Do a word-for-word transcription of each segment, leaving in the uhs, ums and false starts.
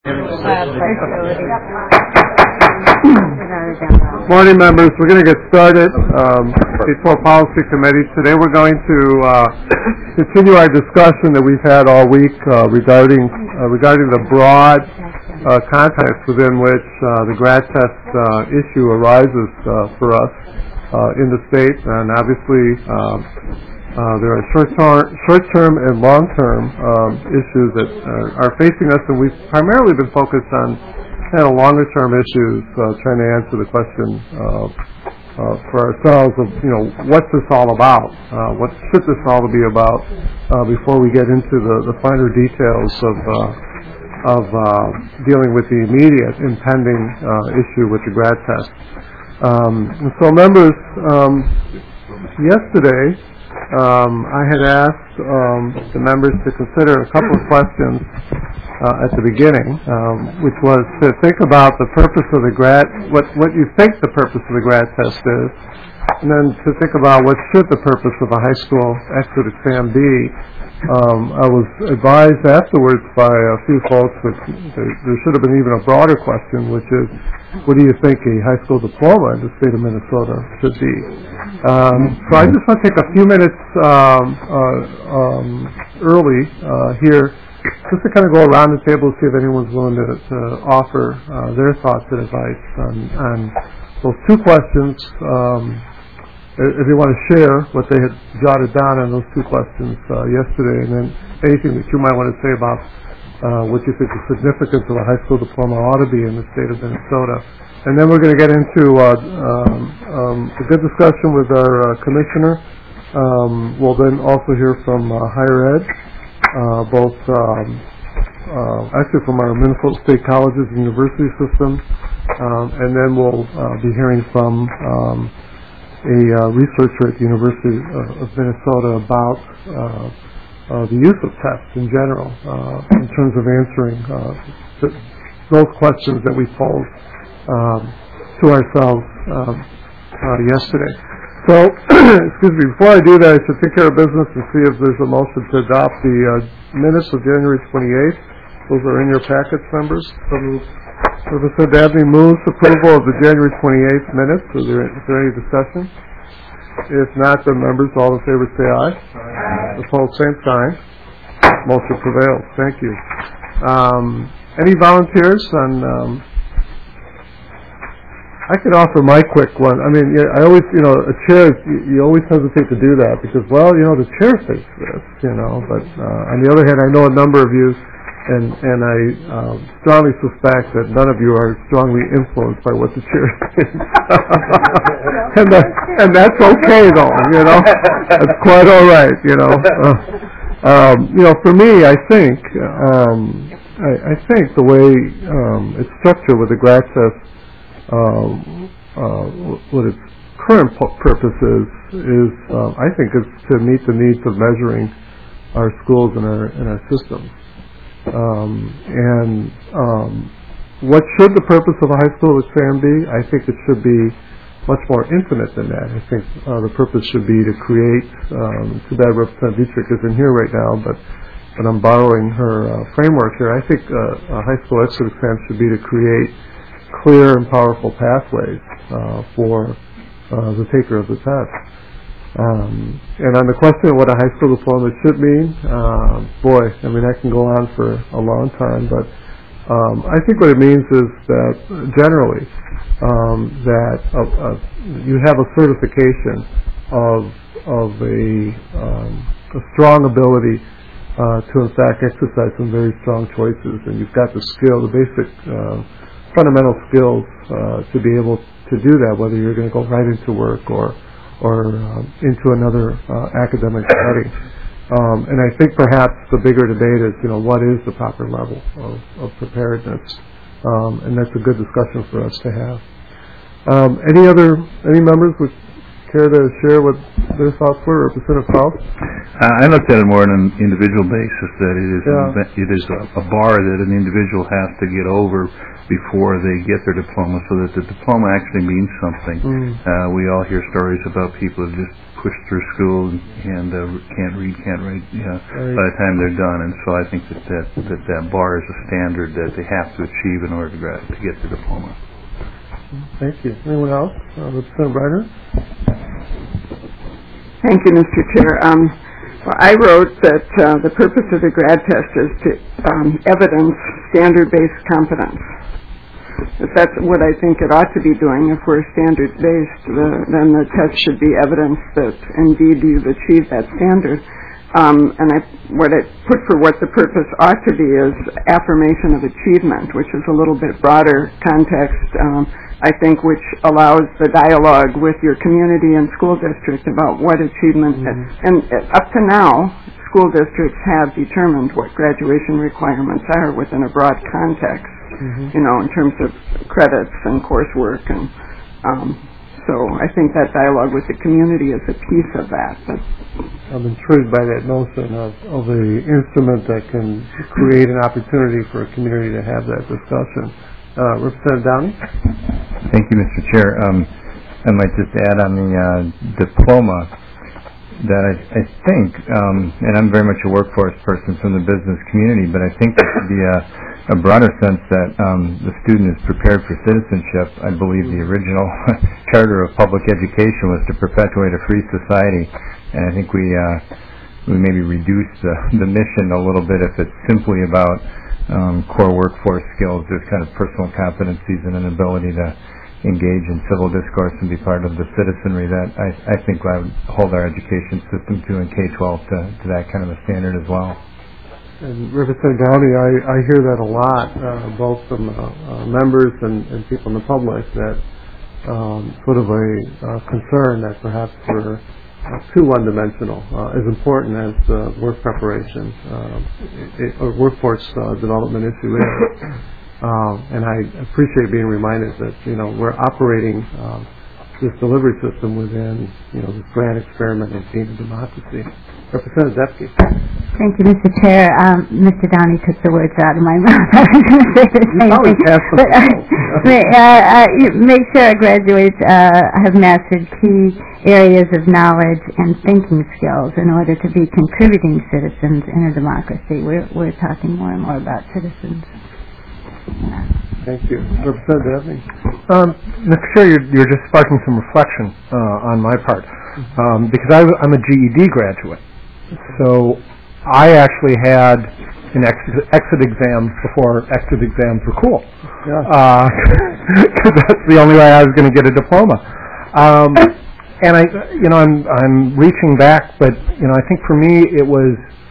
Morning, members. We're going to get started. Um, before Policy Committee, today we're going to uh, continue our discussion that we've had all week uh, regarding uh, regarding the broad uh, context within which uh, the grad test uh, issue arises uh, for us uh, in the state, and obviously um, uh, there are short-term, short-term and long-term um, issues that uh, are facing us, and we've primarily been focused on kind of longer-term issues, uh, trying to answer the question uh, uh, for ourselves of, you know, what's this all about? Uh, what should this all be about uh, before we get into the, the finer details of uh, of uh, dealing with the immediate impending uh, issue with the grad test. Um, and so, members, um, yesterday um, I had asked um, the members to consider a couple of questions Uh, at the beginning, um, which was to think about the purpose of the grad, what, what you think the purpose of the grad test is, and then to think about what should the purpose of a high school exit exam be. Um, I was advised afterwards by a few folks that there, there should have been even a broader question, which is, what do you think a high school diploma in the state of Minnesota should be? Um, so I just want to take a few minutes um, uh, um, early uh, here just to kind of go around the table and see if anyone's willing to, to offer uh, their thoughts and advice on, on those two questions. Um, if you want to share what they had jotted down on those two questions uh, yesterday, and then anything that you might want to say about uh, what you think the significance of a high school diploma ought to be in the state of Minnesota. And then we're going to get into uh, um, um, a good discussion with our uh, commissioner. Um, we'll then also hear from uh, higher ed. Uh, both um, uh, actually from our Minnesota State Colleges and University system, um, and then we'll uh, be hearing from um, a uh, researcher at the University of, of Minnesota about uh, uh, the use of tests in general uh, in terms of answering uh, th- those questions that we posed um, to ourselves um, uh, yesterday. So, excuse me, before I do that, I should take care of business and see if there's a motion to adopt the uh, minutes of January twenty-eighth. Those are in your packets, members. Representative Dabney moves approval of the January twenty-eighth minutes. Is there, is there any discussion? If not, then members, all in favor say aye. Aye. Opposed, same sign. Motion prevails. Thank you. Um, any volunteers on... Um, I could offer my quick one. I mean, I always, you know, a chair, you, you always hesitate to do that because, well, you know, the chair thinks this, you know. But uh, on the other hand, I know a number of you, and and I uh, strongly suspect that none of you are strongly influenced by what the chair thinks. and, that, and that's okay, though, you know. That's quite all right, you know. Uh, um, you know, for me, I think, um, I, I think the way um, it's structured with the grad test, Uh, uh, what its current purpose is, is uh, I think, is to meet the needs of measuring our schools and our and our systems. Um, and um, what should the purpose of a high school exam be? I think it should be much more infinite than that. I think uh, the purpose should be to create. Um, too bad Representative Dietrich isn't here right now, but but I'm borrowing her uh, framework here. I think uh, a high school exit exam should be to create clear and powerful pathways uh, for uh, the taker of the test. Um, and on the question of what a high school diploma should mean, uh, boy, I mean, I can go on for a long time, but um, I think what it means is that generally um, that uh, uh, you have a certification of of a, um, a strong ability uh, to, in fact, exercise some very strong choices, and you've got the skill, the basic uh, fundamental skills uh, to be able to do that, whether you're going to go right into work or or uh, into another uh, academic setting. Um, and I think perhaps the bigger debate is, you know, what is the proper level of, of preparedness? Um, and that's a good discussion for us to have. Um, any other any members would care to share what their thoughts were. Representative Faust? Uh, I looked at it more on an individual basis, that it is, Yeah. an, it is a, a bar that an individual has to get over before they get their diploma, so that the diploma actually means something. Mm. Uh, we all hear stories about people who just push through school and, and uh, can't read, can't write uh, right. by the time they're done, and so I think that that, that that bar is a standard that they have to achieve in order to, gra- to get the diploma. Thank you. Anyone else? Uh, Representative Reiner? Thank you, Mister Chair. Um, well, I wrote that uh, the purpose of the grad test is to um, evidence standard-based competence. If that's what I think it ought to be doing, if we're standard-based, the, then the test should be evidence that indeed you've achieved that standard. Um, and I, what I put for what the purpose ought to be is affirmation of achievement, which is a little bit broader context, um, I think, which allows the dialogue with your community and school district about what achievement mm-hmm. is. And uh, up to now, school districts have determined what graduation requirements are within a broad context, mm-hmm. you know, in terms of credits and coursework. And um, so I think that dialogue with the community is a piece of that. But I'm intrigued by that notion of, of the instrument that can create an opportunity for a community to have that discussion. Uh, Representative Downey? Thank you, Mister Chair. Um, I might just add on the uh, diploma that I, I think, um, and I'm very much a workforce person from the business community, but I think there should be a, a broader sense that um, the student is prepared for citizenship. I believe the original charter of public education was to perpetuate a free society, and I think we uh, we maybe reduce the, the mission a little bit if it's simply about Um, core workforce skills. There's kind of personal competencies and an ability to engage in civil discourse and be part of the citizenry that I, I think I would hold our education system to in K twelve to, to that kind of a standard as well. And Representative Downey, I, I hear that a lot, uh, both from uh, uh, members and, and people in the public, that um, sort of a uh, concern that perhaps we're Uh, too one-dimensional, uh, as important as uh, work preparation uh, it, or workforce uh, development issue is. Uh, and I appreciate being reminded that, you know, we're operating uh, this delivery system within, you know, this grand experiment of being a democracy. Representative Zepke. Thank you, Mister Chair. Um, Mister Downey took the words out of my mouth. I was going to say the same thing. But, uh, uh, uh, make sure our graduates uh, have mastered key areas of knowledge and thinking skills in order to be contributing citizens in a democracy. We're, we're talking more and more about citizens. Thank you. Representative Evans. Um, Mister Chair, you're, you're just sparking some reflection uh, on my part, um, because I, I'm a G E D graduate. So I actually had an exit, exit exams before exit exams were cool. Yeah. Uh, 'cause that's the only way I was going to get a diploma. Um, and I, you know, I'm I'm reaching back, but you know, I think for me it was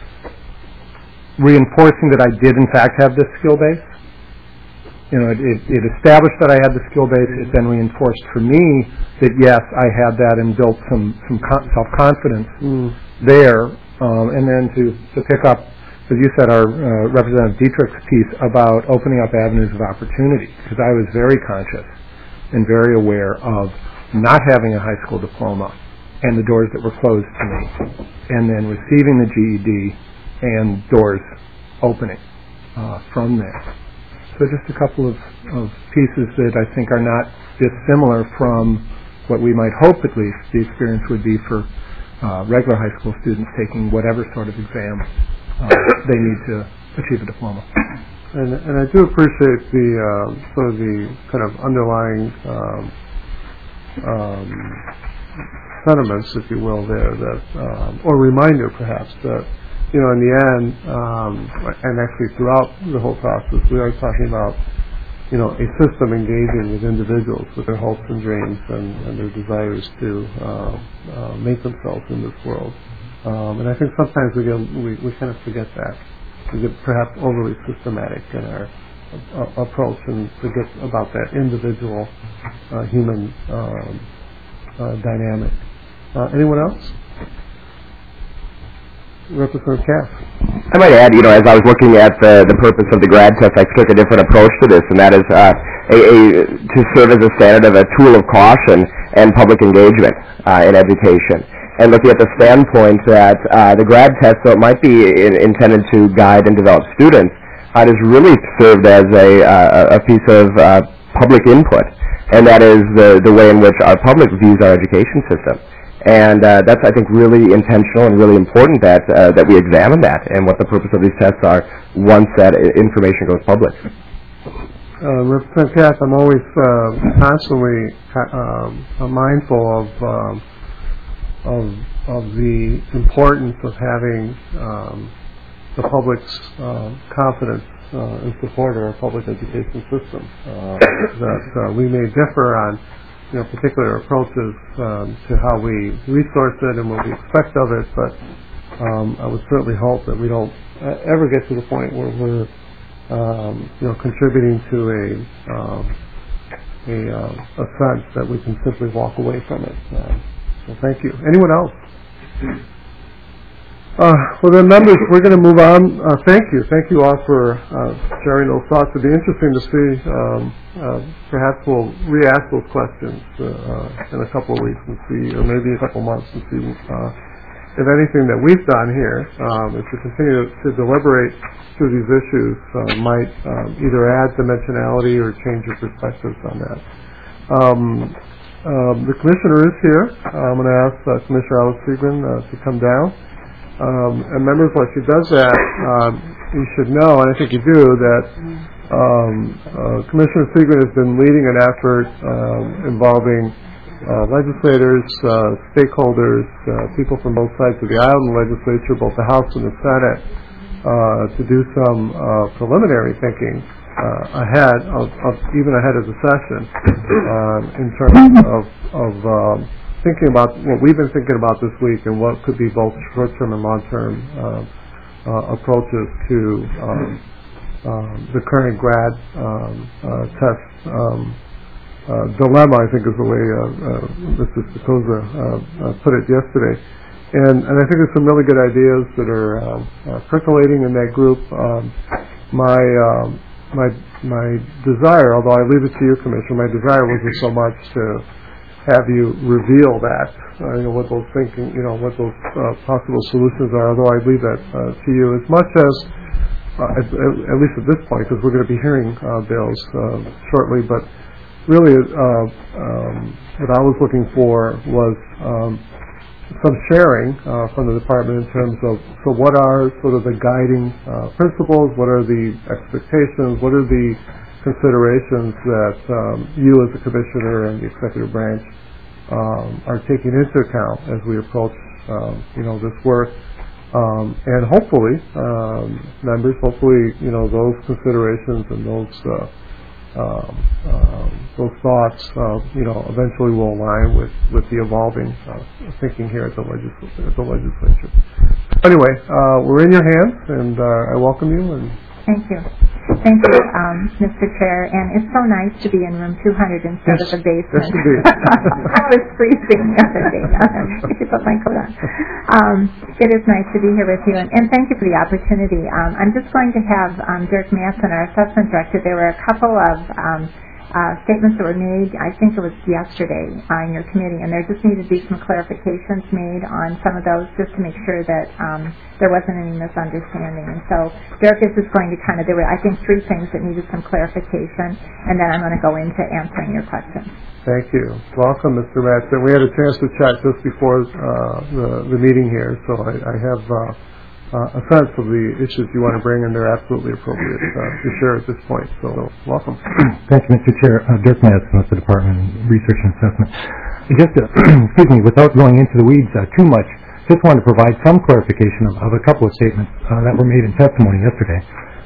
reinforcing that I did in fact have this skill base. You know, it, it, it established that I had the skill base. It then reinforced for me that yes, I had that and built some some con- self-confidence mm. there. Um, and then to, to pick up, as you said, our uh, Representative Dietrich's piece about opening up avenues of opportunity, because I was very conscious and very aware of not having a high school diploma and the doors that were closed to me, and then receiving the G E D and doors opening uh, from there. So just a couple of, of pieces that I think are not dissimilar from what we might hope at least the experience would be for uh, regular high school students taking whatever sort of exam uh, they need to achieve a diploma. And, and I do appreciate the uh, sort of the kind of underlying um, um, sentiments, if you will, there, that um, or reminder perhaps that, you know, in the end, um, and actually throughout the whole process, we are talking about, you know, a system engaging with individuals with their hopes and dreams and, and their desires to uh, uh, make themselves in this world. Um, and I think sometimes we, get, we we kind of forget that. We get perhaps overly systematic in our uh, approach and forget about that individual uh, human um, uh, dynamic. Uh, anyone else? Representative Cass. I might add, you know, as I was looking at the, the purpose of the grad test, I took a different approach to this, and that is uh, a, a, to serve as a standard of a tool of caution and public engagement uh, in education. and looking at the standpoint that uh, the grad test, though it might be in, intended to guide and develop students, it has really served as a, uh, a piece of uh, public input, and that is the, the way in which our public views our education system. And uh, that's, I think, really intentional and really important that uh, that we examine that and what the purpose of these tests are once that information goes public. Uh, Representative Katz, I'm always uh, constantly uh, mindful of, um, of of the importance of having um, the public's uh, confidence uh, and support of our public education system. Uh, that uh, we may differ on, you know, particular approaches um, to how we resource it and what we expect of it, but um, I would certainly hope that we don't uh, ever get to the point where we're, um, you know, contributing to a um, a, uh, a sense that we can simply walk away from it. Uh, so thank you. Anyone else? Uh, well then, members, we're going to move on. Uh, thank you. Thank you all for uh, sharing those thoughts. It'd be interesting to see. Um, uh, perhaps we'll re-ask those questions uh, in a couple of weeks and see, or maybe a couple of months and see uh, if anything that we've done here um, is to continue to deliberate through these issues uh, might um, either add dimensionality or change your perspectives on that. Um, um, the commissioner is here. I'm going to ask uh, Commissioner Alice Friedman uh, to come down. Um, and members, while she does that, um, you should know, and I think you do, that um, uh, Commissioner Friedman has been leading an effort um, involving uh, legislators, uh, stakeholders, uh, people from both sides of the aisle in the legislature, both the House and the Senate, uh, to do some uh, preliminary thinking uh, ahead of, of, even ahead of the session, um, in terms of, of um, thinking about what we've been thinking about this week and what could be both short-term and long-term uh, uh, approaches to um, um, the current grad um, uh, test um, uh, dilemma, I think is the way uh, uh, Mister Spokoza uh, uh, put it yesterday. And, and I think there's some really good ideas that are uh, uh, percolating in that group. Um, my um, my my desire, although I leave it to you, Commissioner, my desire wasn't so much to have you reveal that, uh, you know, what those thinking, you know, what those uh, possible solutions are, although I leave that uh, to you as much as, uh, at, at least at this point, because we're going to be hearing uh, bills uh, shortly, but really uh, um, what I was looking for was um, some sharing uh, from the department in terms of, so what are sort of the guiding uh, principles, what are the expectations, what are the considerations that um, you as a commissioner and the executive branch um, are taking into account as we approach, um, you know, this work, um, and hopefully, um, members, hopefully, you know, those considerations and those uh, um, um, those thoughts, uh, you know, eventually will align with with the evolving uh, thinking here at the legisl- at the legislature. Anyway, uh, we're in your hands, and uh, I welcome you. And thank you. Thank you, um, Mister Chair, and it's so nice to be in room two hundred instead yes, of the basement. Yes, indeed. I was freezing the other day. I should put my coat on. Um, it is nice to be here with you, and, and thank you for the opportunity. Um, I'm just going to have um, Dirk Madsen, our assessment director. There were a couple of um, uh, statements that were made, I think it was yesterday, on your committee, and there just needed to be some clarifications made on some of those just to make sure that um, there wasn't any misunderstanding. And so Dirk is just going to kind of, there were, I think, three things that needed some clarification, and then I'm going to go into answering your questions. Thank you. Welcome, Mister Madsen. We had a chance to chat just before uh, the, the meeting here, so I, I have uh, uh, a sense of the issues you want to bring, and they're absolutely appropriate uh, to share at this point. So, welcome. Thank you, Mister Chair. Uh, Dirk Madsen with the Department of Research and Assessment. Just, uh, excuse me, without going into the weeds uh, too much, just wanted to provide some clarification of, of a couple of statements uh, that were made in testimony yesterday.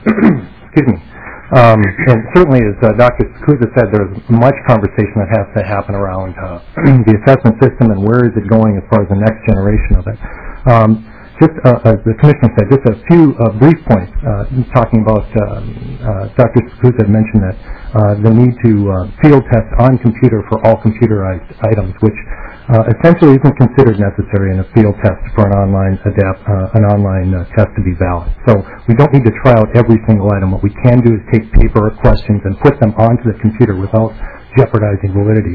Excuse me. Um, and certainly, as uh, Doctor Spokoza said, there's much conversation that has to happen around uh, the assessment system and where is it going as far as the next generation of it. Um, just uh, as the Commissioner said, just a few uh, brief points uh, talking about, uh, uh, Doctor Spokoza had mentioned that uh, the need to uh, field test on computer for all computerized items, which uh, essentially isn't considered necessary in a field test for an online adapt, uh, an online uh, test to be valid. So we don't need to try out every single item. What we can do is take paper questions and put them onto the computer without jeopardizing validity.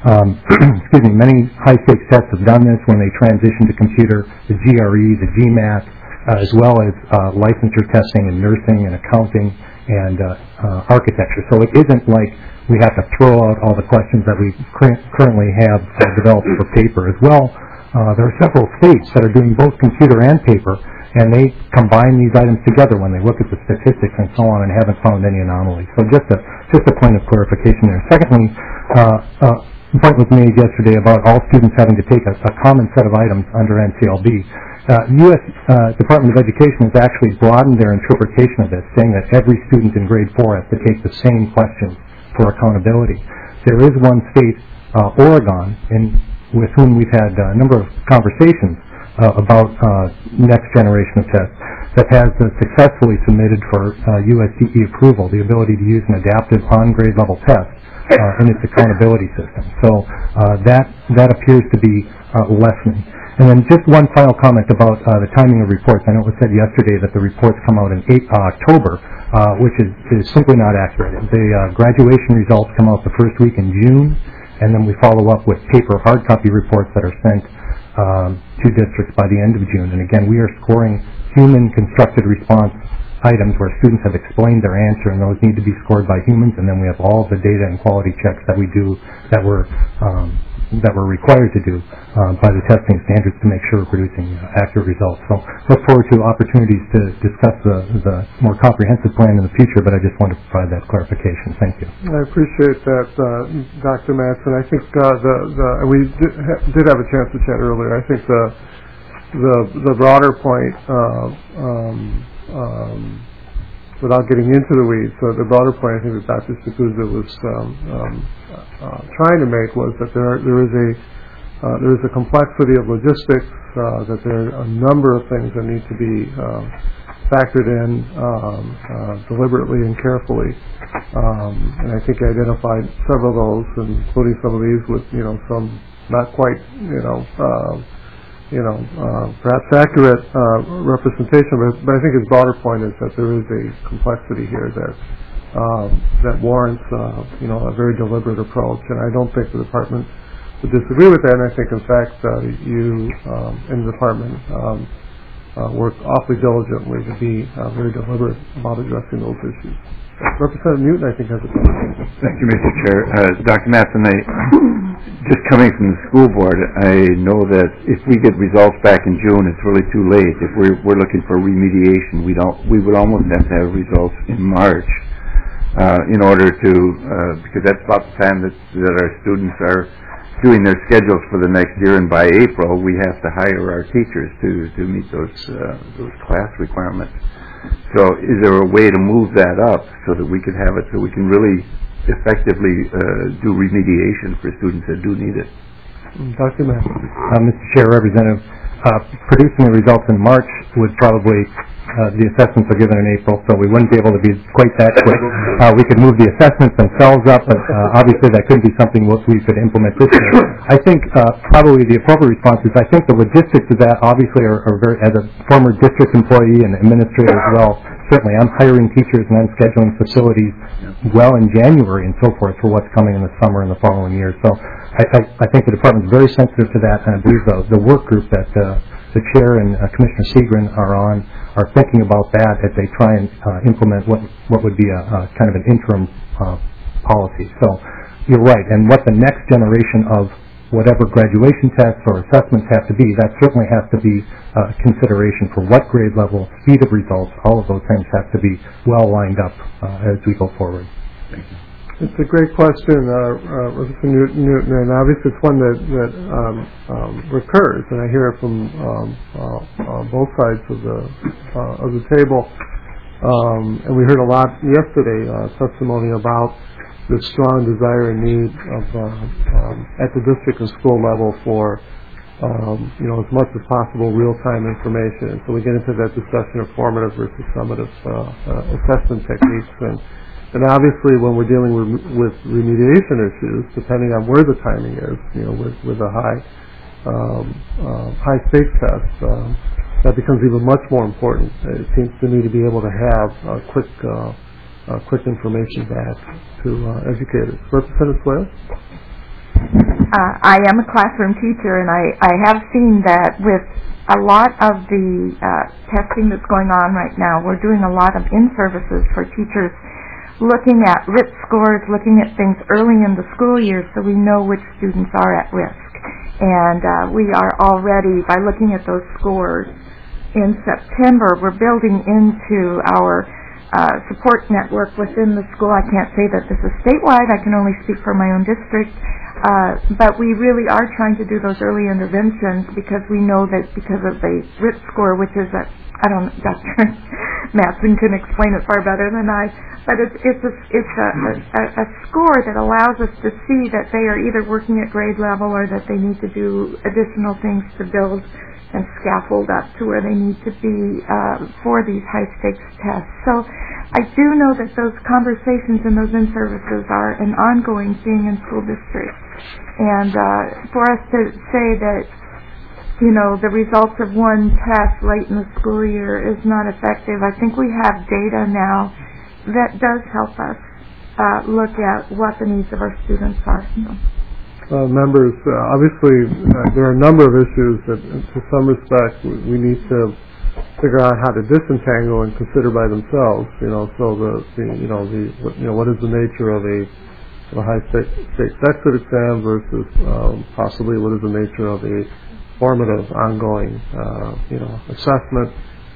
Um, excuse me, many high-stakes tests have done this when they transition to computer, the G R E, the GMAT, uh, as well as uh, licensure testing in nursing and accounting and uh, uh, architecture. So it isn't like we have to throw out all the questions that we cur- currently have uh, developed for paper. As well, uh, there are several states that are doing both computer and paper, and they combine these items together when they look at the statistics and so on and haven't found any anomalies. So just a, just a point of clarification there. Secondly, uh, uh, a point was made yesterday about all students having to take a, a common set of items under N C L B. Uh, U S Uh, Department of Education has actually broadened their interpretation of this, saying that every student in grade four has to take the same questions for accountability. There is one state, uh, Oregon, in, with whom we've had a number of conversations uh, about uh, next generation of tests, that has uh, successfully submitted for uh, U S D E approval the ability to use an adaptive on-grade level test uh, in its accountability system. So uh, that that appears to be uh, lessening. And then just one final comment about uh, the timing of reports. I know it was said yesterday that the reports come out in eight, uh, October, uh, which is, is simply not accurate. The uh, graduation results come out the first week in June, and then we follow up with paper hard copy reports that are sent um, to districts by the end of June. And again, we are scoring human constructed response items where students have explained their answer, and those need to be scored by humans, and then we have all the data and quality checks that we do that we're um, that we're required to do uh, by the testing standards to make sure we're producing uh, accurate results. So look forward to opportunities to discuss the, the more comprehensive plan in the future, but I just wanted to provide that clarification. Thank you. I appreciate that, uh, Doctor Matson. I think uh, the, the we did, ha- did have a chance to chat earlier. I think the the the broader point, uh, um, um, without getting into the weeds, so the broader point I think that Doctor Stacuzza was um, um, uh, trying to make was that there there is a uh, there is a complexity of logistics, uh, that there are a number of things that need to be uh, factored in um, uh, deliberately and carefully, um, and I think I identified several of those, including some of these with you know some not quite you know. Uh, you know, uh, perhaps accurate uh, representation, but, but I think his broader point is that there is a complexity here that um, that warrants, uh, you know, a very deliberate approach, and I don't think the department would disagree with that, and I think, in fact, uh, you um, in the department um, uh, work awfully diligently to be uh, very deliberate about addressing those issues. Representative Newton, I think, has a question. Thank you, Mister Chair. Uh, Doctor Matson, I, just coming from the school board, I know that if we get results back in June, it's really too late. If we're, we're looking for remediation, we don't. We would almost have to have results in March uh, in order to, uh, because that's about the time that, that our students are doing their schedules for the next year, and by April, we have to hire our teachers to, to meet those uh, those class requirements. So is there a way to move that up so that we could have it so we can really effectively uh, do remediation for students that do need it? Doctor Matson. Uh, Mister Chair, Representative, uh, producing the results in March would probably, uh, the assessments are given in April, so we wouldn't be able to be quite that quick. Uh, we could move the assessments themselves up, but uh, obviously that couldn't be something we could implement this year. I think uh, probably the appropriate response is I think the logistics of that obviously are, are very, as a former district employee and administrator as well, certainly I'm hiring teachers and I'm scheduling facilities well in January and so forth for what's coming in the summer and the following year. So I, I, I think the department is very sensitive to that, and I believe the, the work group that uh, the chair and uh, Commissioner Seagren are on are thinking about that as they try and uh, implement what what would be a, a kind of an interim uh, policy. So you're right, and what the next generation of whatever graduation tests or assessments have to be, that certainly has to be a consideration for what grade level, speed of results, all of those things have to be well lined up uh, as we go forward. Thank you. It's a great question, uh, uh, Representative Newton, and obviously it's one that, that um, um, recurs, and I hear it from um, uh, uh, both sides of the uh, of the table. Um, and we heard a lot yesterday, uh, testimony about the strong desire and need of uh, um, at the district and school level for um, you know as much as possible real-time information. And so we get into that discussion of formative versus summative uh, uh, assessment techniques. And And obviously, when we're dealing with, with remediation issues, depending on where the timing is, you know, with, with a high um, uh, high stakes test, um, that becomes even much more important. It seems to me to be able to have uh, quick uh, uh, quick information back to uh, educators. Representative Swales? Uh, I am a classroom teacher, and I, I have seen that with a lot of the uh, testing that's going on right now, we're doing a lot of in-services for teachers, looking at R I T scores, looking at things early in the school year so we know which students are at risk. And uh, we are already, by looking at those scores in September, we're building into our uh, support network within the school. I can't say that this is statewide. I can only speak for my own district. Uh, but we really are trying to do those early interventions because we know that because of the R I T score, which is a, I don't know, Doctor Matson can explain it far better than I, but it's, it's, a, it's a, a, a score that allows us to see that they are either working at grade level or that they need to do additional things to build and scaffold up to where they need to be uh, for these high-stakes tests. So I do know that those conversations and those in-services are an ongoing thing in school districts. And uh, for us to say that, you know, the results of one test late in the school year is not effective, I think we have data now that does help us uh, look at what the needs of our students are. Uh, members, uh, obviously, uh, there are a number of issues that, to some respect, we, we need to figure out how to disentangle and consider by themselves. You know, so the, the you know the what, you know what is the nature of a, of a high-stakes exit exam versus um, possibly what is the nature of a formative, ongoing, uh, you know, assessment.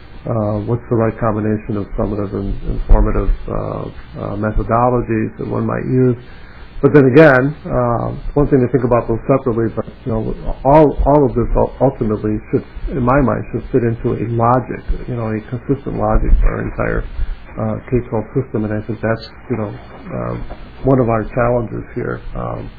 Uh, what's the right combination of summative and, and formative uh, uh, methodologies that one might use? But then again, uh, one thing to think about those separately, but you know, all all of this ultimately should, in my mind, should fit into a logic, you know, a consistent logic for our entire uh, K twelve system, and I think that's, you know, uh, one of our challenges here. Um,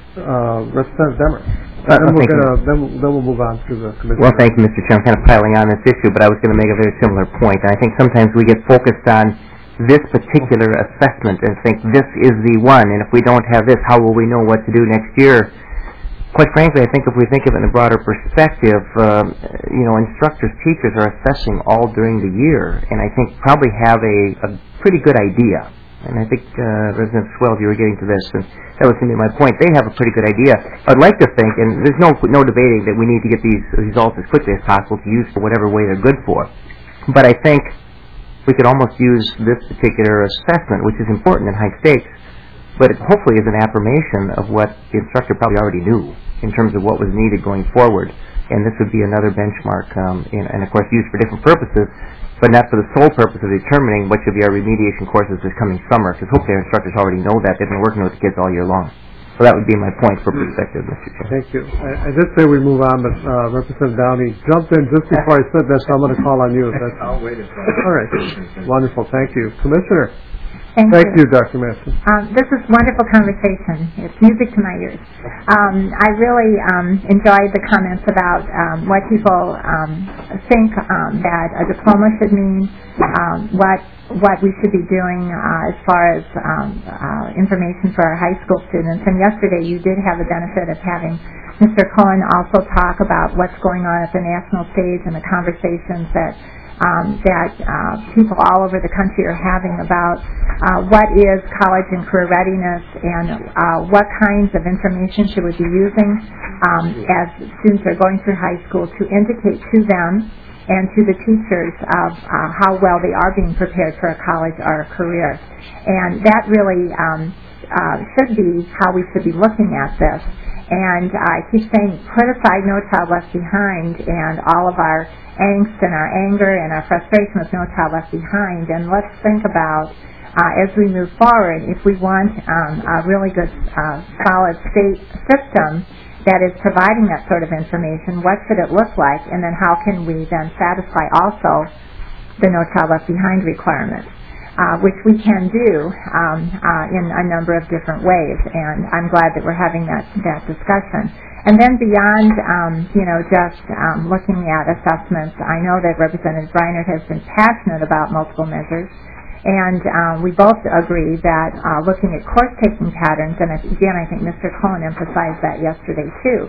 uh, Representative Demmer. Uh, then, we're thank gonna, then, then we'll move on to the commission. Well, thank you, Mister Chair. I'm kind of piling on this issue, but I was going to make a very similar point. And I think sometimes we get focused on this particular assessment and think this is the one, and if we don't have this, how will we know what to do next year? Quite frankly, I think if we think of it in a broader perspective, um, you know, instructors, teachers are assessing all during the year, and I think probably have a, a pretty good idea. And I think, uh, Representative Swell, you were getting to this, and that was going to be my point. They have a pretty good idea. I'd like to think, and there's no no debating that we need to get these results as quickly as possible to use for whatever way they're good for. But I think we could almost use this particular assessment, which is important in high stakes, but it hopefully is an affirmation of what the instructor probably already knew in terms of what was needed going forward. And this would be another benchmark, um, in, and of course used for different purposes, but not for the sole purpose of determining what should be our remediation courses this coming summer, because hopefully our instructors already know that. They've been working with the kids all year long. So that would be my point for perspective, Mister Chair. Thank you. I, I did say we move on, but uh, Representative Downey jumped in just before I said that, so I'm going to call on you. That's, I'll wait a second. All right. Wonderful. Thank you. Commissioner. Thank, Thank you. you, Doctor Matson. Um, this is wonderful conversation. It's music to my ears. Um, I really um, enjoyed the comments about um, what people um, think um, that a diploma should mean, um, what what we should be doing uh, as far as um, uh, information for our high school students. And yesterday you did have the benefit of having Mister Cohen also talk about what's going on at the national stage and the conversations that Um, that uh, people all over the country are having about uh, what is college and career readiness and uh, what kinds of information should we be using um, as students are going through high school to indicate to them and to the teachers of uh, how well they are being prepared for a college or a career. And that really um, uh, should be how we should be looking at this. And I keep saying, put aside No Child Left Behind and all of our angst and our anger and our frustration with No Child Left Behind, and let's think about, uh, as we move forward, if we want um, a really good, uh, solid state system that is providing that sort of information, what should it look like, and then how can we then satisfy also the No Child Left Behind requirements. Uh, which we can do um, uh, in a number of different ways, and I'm glad that we're having that, that discussion. And then beyond, um, you know, just um, looking at assessments, I know that Representative Reinert has been passionate about multiple measures, and um, we both agree that uh, looking at course-taking patterns, and again, I think Mister Cohen emphasized that yesterday too,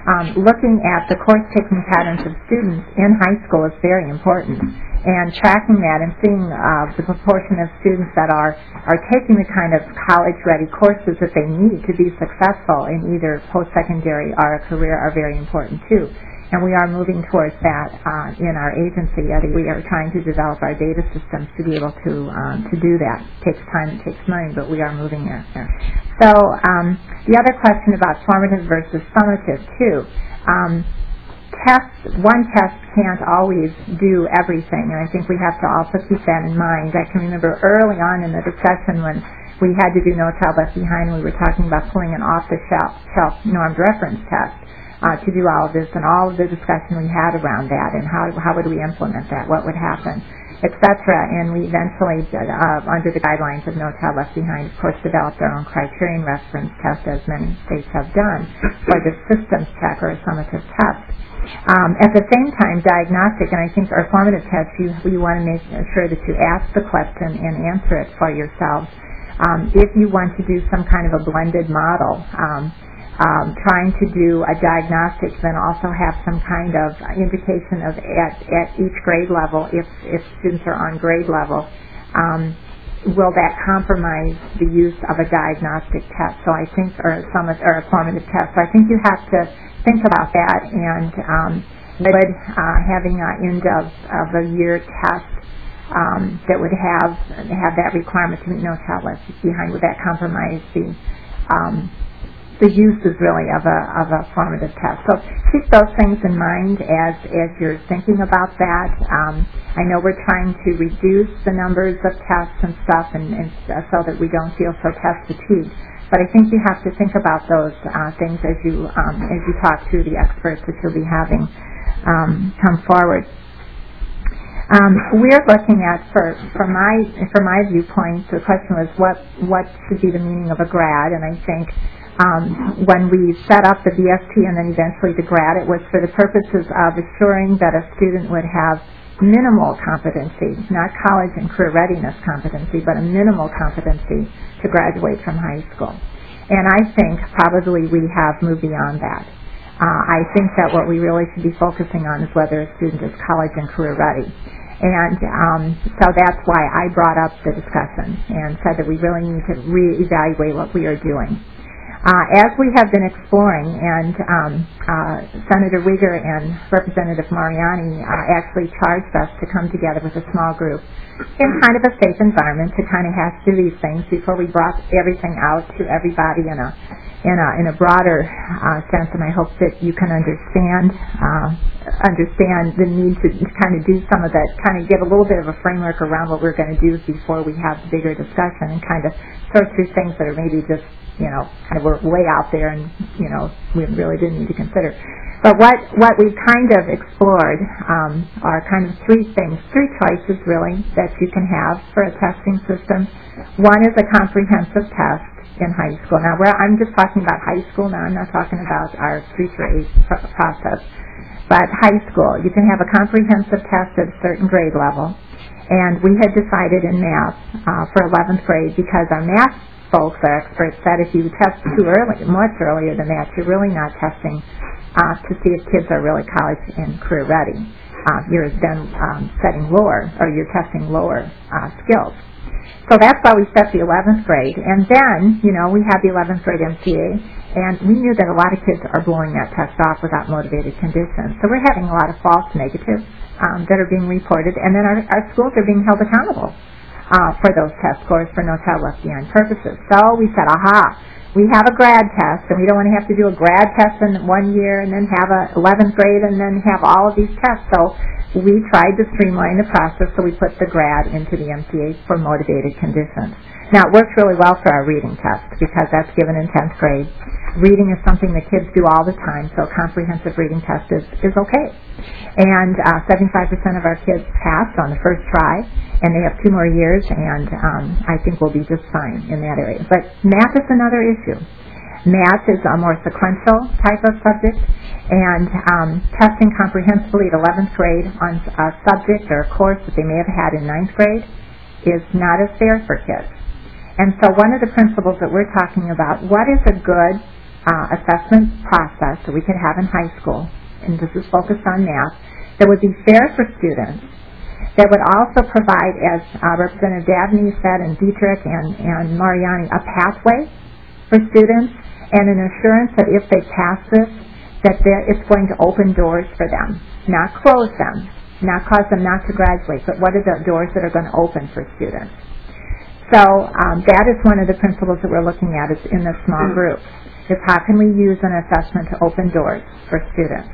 um, looking at the course-taking patterns of students in high school is very important. And tracking that and seeing uh, the proportion of students that are, are taking the kind of college-ready courses that they need to be successful in either post-secondary or a career are very important too. And we are moving towards that uh, in our agency. We are trying to develop our data systems to be able to um, to do that. It takes time, it takes money, but we are moving there. So um, the other question about formative versus summative too. Um, Tests, one test can't always do everything, and I think we have to also keep that in mind. I can remember early on in the discussion when we had to do No Child Left Behind, we were talking about pulling an off-the-shelf normed reference test uh, to do all of this, and all of the discussion we had around that, and how how would we implement that, what would happen, et cetera. And we eventually, uh, under the guidelines of No Child Left Behind, of course, developed our own criterion reference test, as many states have done, for the systems check or a summative test. Um, at the same time, diagnostic, and I think our formative tests, you, you want to make sure that you ask the question and answer it for yourselves. Um, if you want to do some kind of a blended model, um, um, trying to do a diagnostic, then also have some kind of indication of at, at each grade level, if, if students are on grade level, um, will that compromise the use of a diagnostic test? So I think, or a summative, or a formative test. So I think you have to think about that, and um, would uh, having an end of, of a year test um, that would have have that requirement to meet No Child Left Behind, would that compromise the um, the uses really of a of a formative test? So keep those things in mind as as you're thinking about that. Um, I know we're trying to reduce the numbers of tests and stuff, and, and so that we don't feel so test fatigued. But I think you have to think about those uh, things as you um, as you talk to the experts that you'll be having um, come forward. Um, we're looking at, for for my for my viewpoint, the question was what what should be the meaning of a grad, and I think um, when we set up the B S T and then eventually the grad, it was for the purposes of assuring that a student would have minimal competency, not college and career readiness competency, but a minimal competency to graduate from high school. And I think probably we have moved beyond that. Uh, I think that what we really should be focusing on is whether a student is college and career ready. And um, so that's why I brought up the discussion and said that we really need to reevaluate what we are doing. Uh, as we have been exploring, and um, uh, Senator Uyghur and Representative Mariani uh, actually charged us to come together with a small group in kind of a safe environment to kind of hash through these things before we brought everything out to everybody in a in a, in a broader uh, sense. And I hope that you can understand uh, understand the need to kind of do some of that, kind of give a little bit of a framework around what we're going to do before we have the bigger discussion, and kind of sort through things that are maybe just, you know, kind of were way out there and, you know, we really didn't need to consider. But what, what we've kind of explored um, are kind of three things, three choices really that you can have for a testing system. One is a comprehensive test in high school. Now, where I'm just talking about high school now, I'm not talking about our three through eight pr- process. But high school, you can have a comprehensive test at a certain grade level. And we had decided in math uh, for eleventh grade, because our math folks, our experts, said if you test too early, much earlier than that, you're really not testing uh, to see if kids are really college and career ready. Uh, you're then um, setting lower, or you're testing lower uh, skills. So that's why we set the eleventh grade. And then, you know, we had the eleventh grade M C A, and we knew that a lot of kids are blowing that test off without motivated conditions. So we're having a lot of false negatives um, that are being reported, and then our, our schools are being held accountable uh, for those test scores for No Child Left Behind purposes. So we said, aha, we have a grad test, and we don't want to have to do a grad test in one year and then have a eleventh grade and then have all of these tests. So we tried to streamline the process, so we put the grad into the M C A for motivated conditions. Now, it works really well for our reading test because that's given in tenth grade. Reading is something that kids do all the time, so a comprehensive reading test is, is okay. And uh, seventy-five percent of our kids passed on the first try, and they have two more years, and um, I think we'll be just fine in that area. But math is another issue. Math is a more sequential type of subject, and um, testing comprehensively at eleventh grade on a subject or a course that they may have had in ninth grade is not as fair for kids. And so one of the principles that we're talking about, what is a good uh, assessment process that we could have in high school, and this is focused on math, that would be fair for students, that would also provide, as uh, Representative Dabney said, and Dietrich and, and Mariani, a pathway for students and an assurance that if they pass this, that it's going to open doors for them, not close them, not cause them not to graduate, but what are the doors that are going to open for students. So um, that is one of the principles that we're looking at is in the small groups, is how can we use an assessment to open doors for students.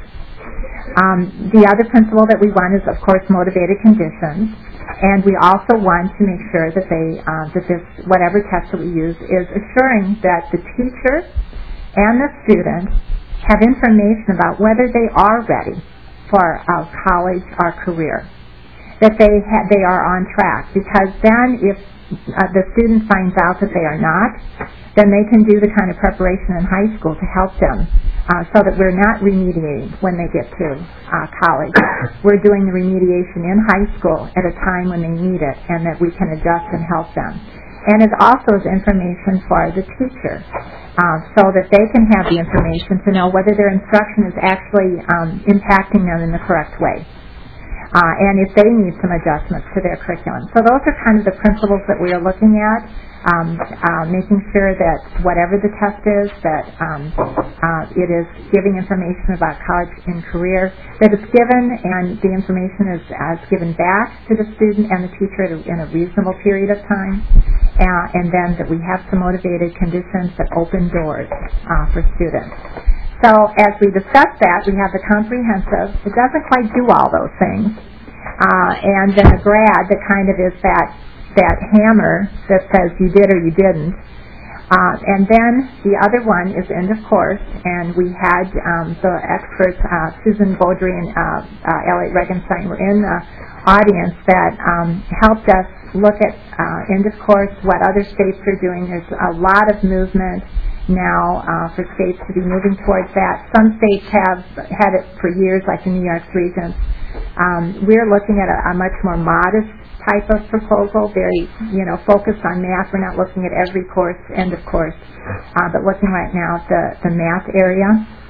Um, the other principle that we want is, of course, motivated conditions, and we also want to make sure that they, uh, that this, whatever test that we use is assuring that the teacher and the student have information about whether they are ready for uh, college or career, that they ha- they are on track, because then if uh, the student finds out that they are not, then they can do the kind of preparation in high school to help them uh, so that we're not remediating when they get to uh, college. We're doing the remediation in high school at a time when they need it, and that we can adjust and help them. And it also is information for the teacher uh, so that they can have the information to know whether their instruction is actually um, impacting them in the correct way. Uh, and if they need some adjustments to their curriculum. So those are kind of the principles that we are looking at, um, uh, making sure that whatever the test is, that um, uh, it is giving information about college and career, that it's given and the information is, uh, is given back to the student and the teacher in a reasonable period of time, uh, and then that we have some motivated conditions that open doors uh, for students. So as we discuss that, we have the comprehensive. It doesn't quite do all those things. Uh, and then the grad that kind of is that, that hammer that says you did or you didn't. Uh, and then the other one is end of course. And we had um, the experts, uh, Susan Beaudry and uh, uh, Elliot Regenstein were in the audience that um, helped us look at uh, end of course, what other states are doing. There's a lot of movement now uh, for states to be moving towards that. Some states have had it for years, like the New York Regents. Um, we're looking at a, a much more modest type of proposal, very, you know, focused on math. We're not looking at every course, end of course, uh, but looking right now at the, the math area.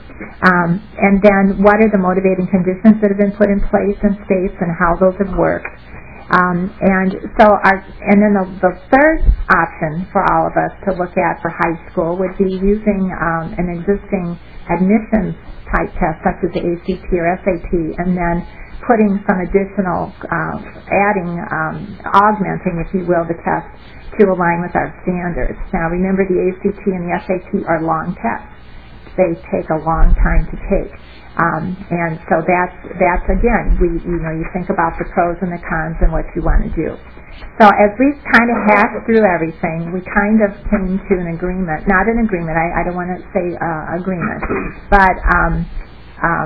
Um, and then what are the motivating conditions that have been put in place in states and how those have worked. Um, and so, our, and then the, the third option for all of us to look at for high school would be using um, an existing admissions type test, such as the A C T or S A T, and then putting some additional, uh, adding, um, augmenting, if you will, the test to align with our standards. Now, remember, the A C T and the S A T are long tests. They take a long time to take. Um, and so that's, that's again, we, you know, you think about the pros and the cons and what you want to do. So as we kind of hashed through everything, we kind of came to an agreement, not an agreement, I, I don't want to say uh, agreement, but um, um,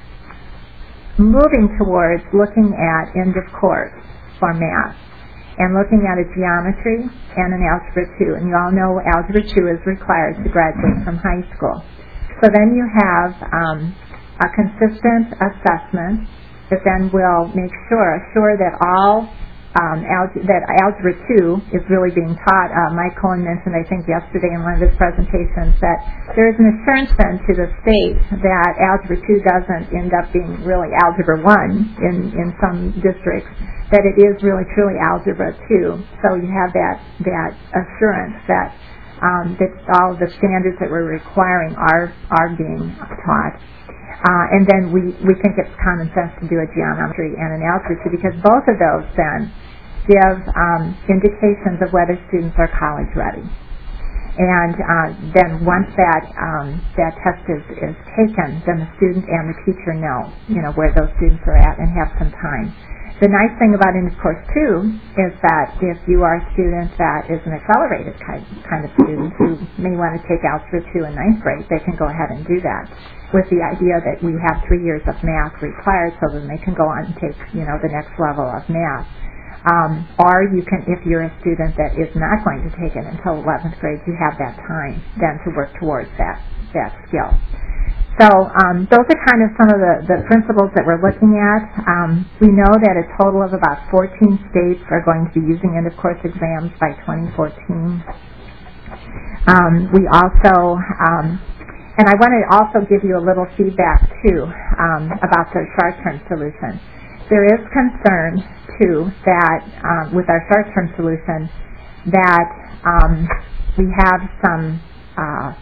moving towards looking at end of course for math and looking at a geometry and an algebra two. And you all know algebra two is required to graduate from high school. So then you have um, a consistent assessment that then will make sure, assure that all, um, alge- that Algebra two is really being taught. Uh, Mike Cohen mentioned, I think yesterday in one of his presentations, that there is an assurance then to the state that Algebra two doesn't end up being really Algebra one in, in some districts, that it is really truly Algebra two. So you have that, that assurance that Um, that all the standards that we're requiring are are being taught. Uh, and then we, we think it's common sense to do a geometry and an algebra too, because both of those then give um, indications of whether students are college ready. And uh, then once that um, that test is, is taken, then the student and the teacher know, you know, where those students are at and have some time. The nice thing about end of course two is that if you are a student that is an accelerated kind, kind of student who may want to take Algebra two in ninth grade, they can go ahead and do that with the idea that we have three years of math required, so then they can go on and take, you know, the next level of math. Um, or you can, if you're a student that is not going to take it until eleventh grade, you have that time then to work towards that, that skill. So um, those are kind of some of the, the principles that we're looking at. Um, we know that a total of about fourteen states are going to be using end-of-course exams by twenty fourteen. Um, we also um, and I want to also give you a little feedback, too, um, about the short-term solution. There is concern, too, that um, with our short-term solution, that um, we have some, uh,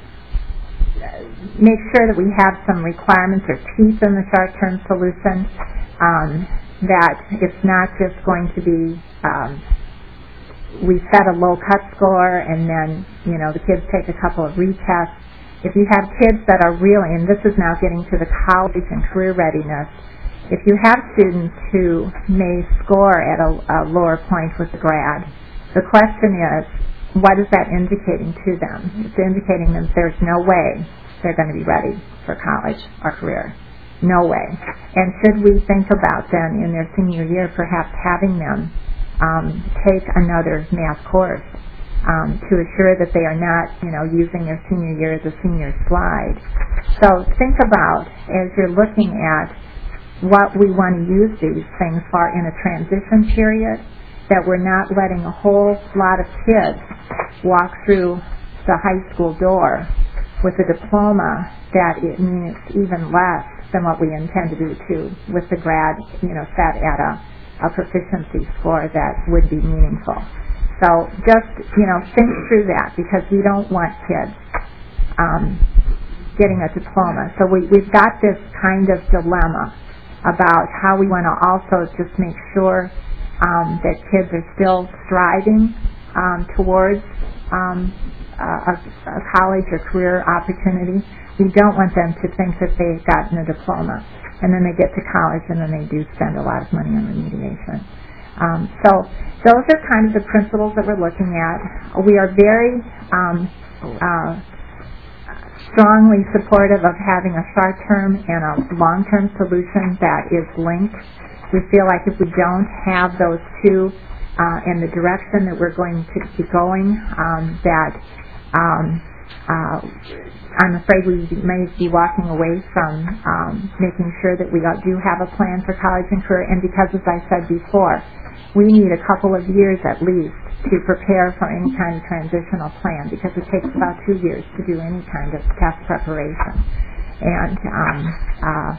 make sure that we have some requirements or teeth in the short-term solution, um, that it's not just going to be, um, we set a low cut score and then, you know, the kids take a couple of retests. If you have kids that are really, and this is now getting to the college and career readiness, if you have students who may score at a, a lower point with the grad, the question is, what is that indicating to them? It's indicating that there's no way they're going to be ready for college or career. No way. And should we think about then in their senior year perhaps having them um, take another math course um, to assure that they are not, you know, using their senior year as a senior slide. So think about, as you're looking at what we want to use these things for in a transition period, that we're not letting a whole lot of kids walk through the high school door with a diploma that it means even less than what we intend to do too with the grad, you know, set at a, a proficiency score that would be meaningful. So just, you know, think through that, because we don't want kids um, getting a diploma. So we, we've got this kind of dilemma about how we want to also just make sure um, that kids are still striving um, towards um, a, a college or career opportunity. We don't want them to think that they've gotten a diploma and then they get to college and then they do spend a lot of money on remediation. Um, so those are kind of the principles that we're looking at. We are very um, uh, strongly supportive of having a short-term and a long-term solution that is linked. We feel like if we don't have those two uh, in the direction that we're going to be going, um, that um, uh, I'm afraid we may be walking away from um, making sure that we do have a plan for college and career. And because, as I said before, we need a couple of years at least to prepare for any kind of transitional plan, because it takes about two years to do any kind of test preparation. And um, uh,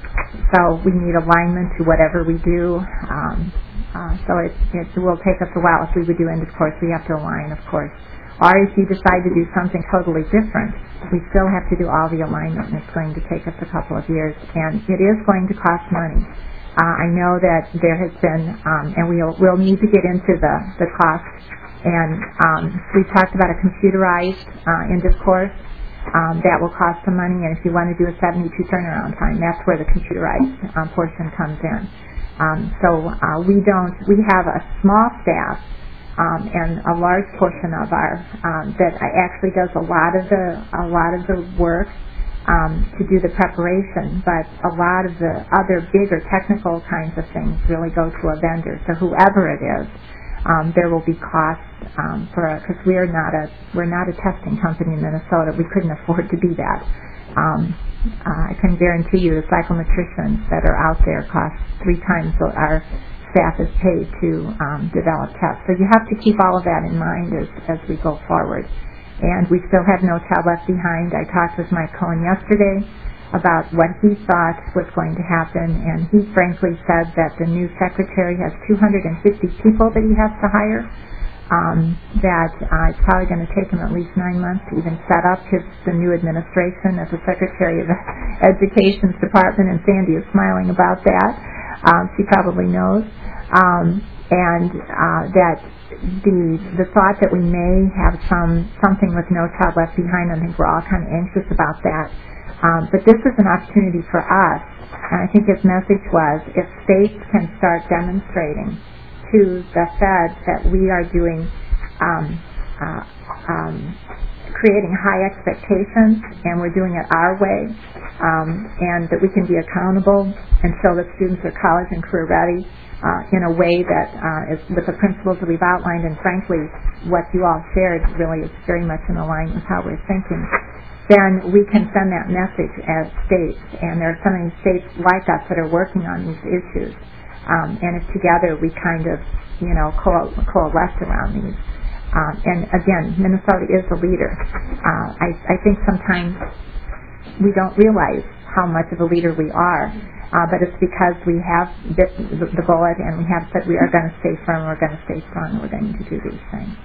so we need alignment to whatever we do. Um, uh, so it, it will take us a while. If we would do end of course, we have to align, of course. Or if you decide to do something totally different, we still have to do all the alignment, and it's going to take us a couple of years. And it is going to cost money. Uh, I know that there has been, um, and we'll, we'll need to get into the, the cost. And um, we talked about a computerized uh, end of course. Um, that will cost some money. And if you want to do a seventy-two turnaround time, that's where the computerized uh, portion comes in. Um, so uh, we don't, we have a small staff Um, and a large portion of our um, that actually does a lot of the a lot of the work um, to do the preparation, but a lot of the other bigger technical kinds of things really go to a vendor. So whoever it is, um, there will be costs um, for because we're not a we're not a testing company in Minnesota. We couldn't afford to be that. Um, uh, I can guarantee you the psychometricians that are out there cost three times what our staff is paid to um, develop tests. So you have to keep all of that in mind as, as we go forward. And we still have No Child Left Behind. I talked with Mike Cohen yesterday about what he thought was going to happen, and he frankly said that the new secretary has two hundred fifty people that he has to hire, um, that uh, it's probably going to take him at least nine months to even set up his, the new administration as the Secretary of Education's Department, and Sandy is smiling about that. Um, she probably knows. Um, and uh, that the the thought that we may have some something with No Child Left Behind, I think we're all kind of anxious about that. Um, but this is an opportunity for us, and I think his message was, if states can start demonstrating to the feds that we are doing, um, uh, um, creating high expectations, and we're doing it our way, um, and that we can be accountable and show that students are college and career ready uh, in a way that uh, is with the principles that we've outlined, and frankly, what you all shared really is very much in line with how we're thinking, then we can send that message as states. And there are so many states like us that are working on these issues. Um, and if together we kind of, you know, co- coalesce around these. Um, and again, Minnesota is the leader. Uh, I, I think sometimes we don't realize how much of a leader we are. Uh, but it's because we have bit the, the bullet and we have said we are going to stay firm, we're going to stay strong, we're going to do these things.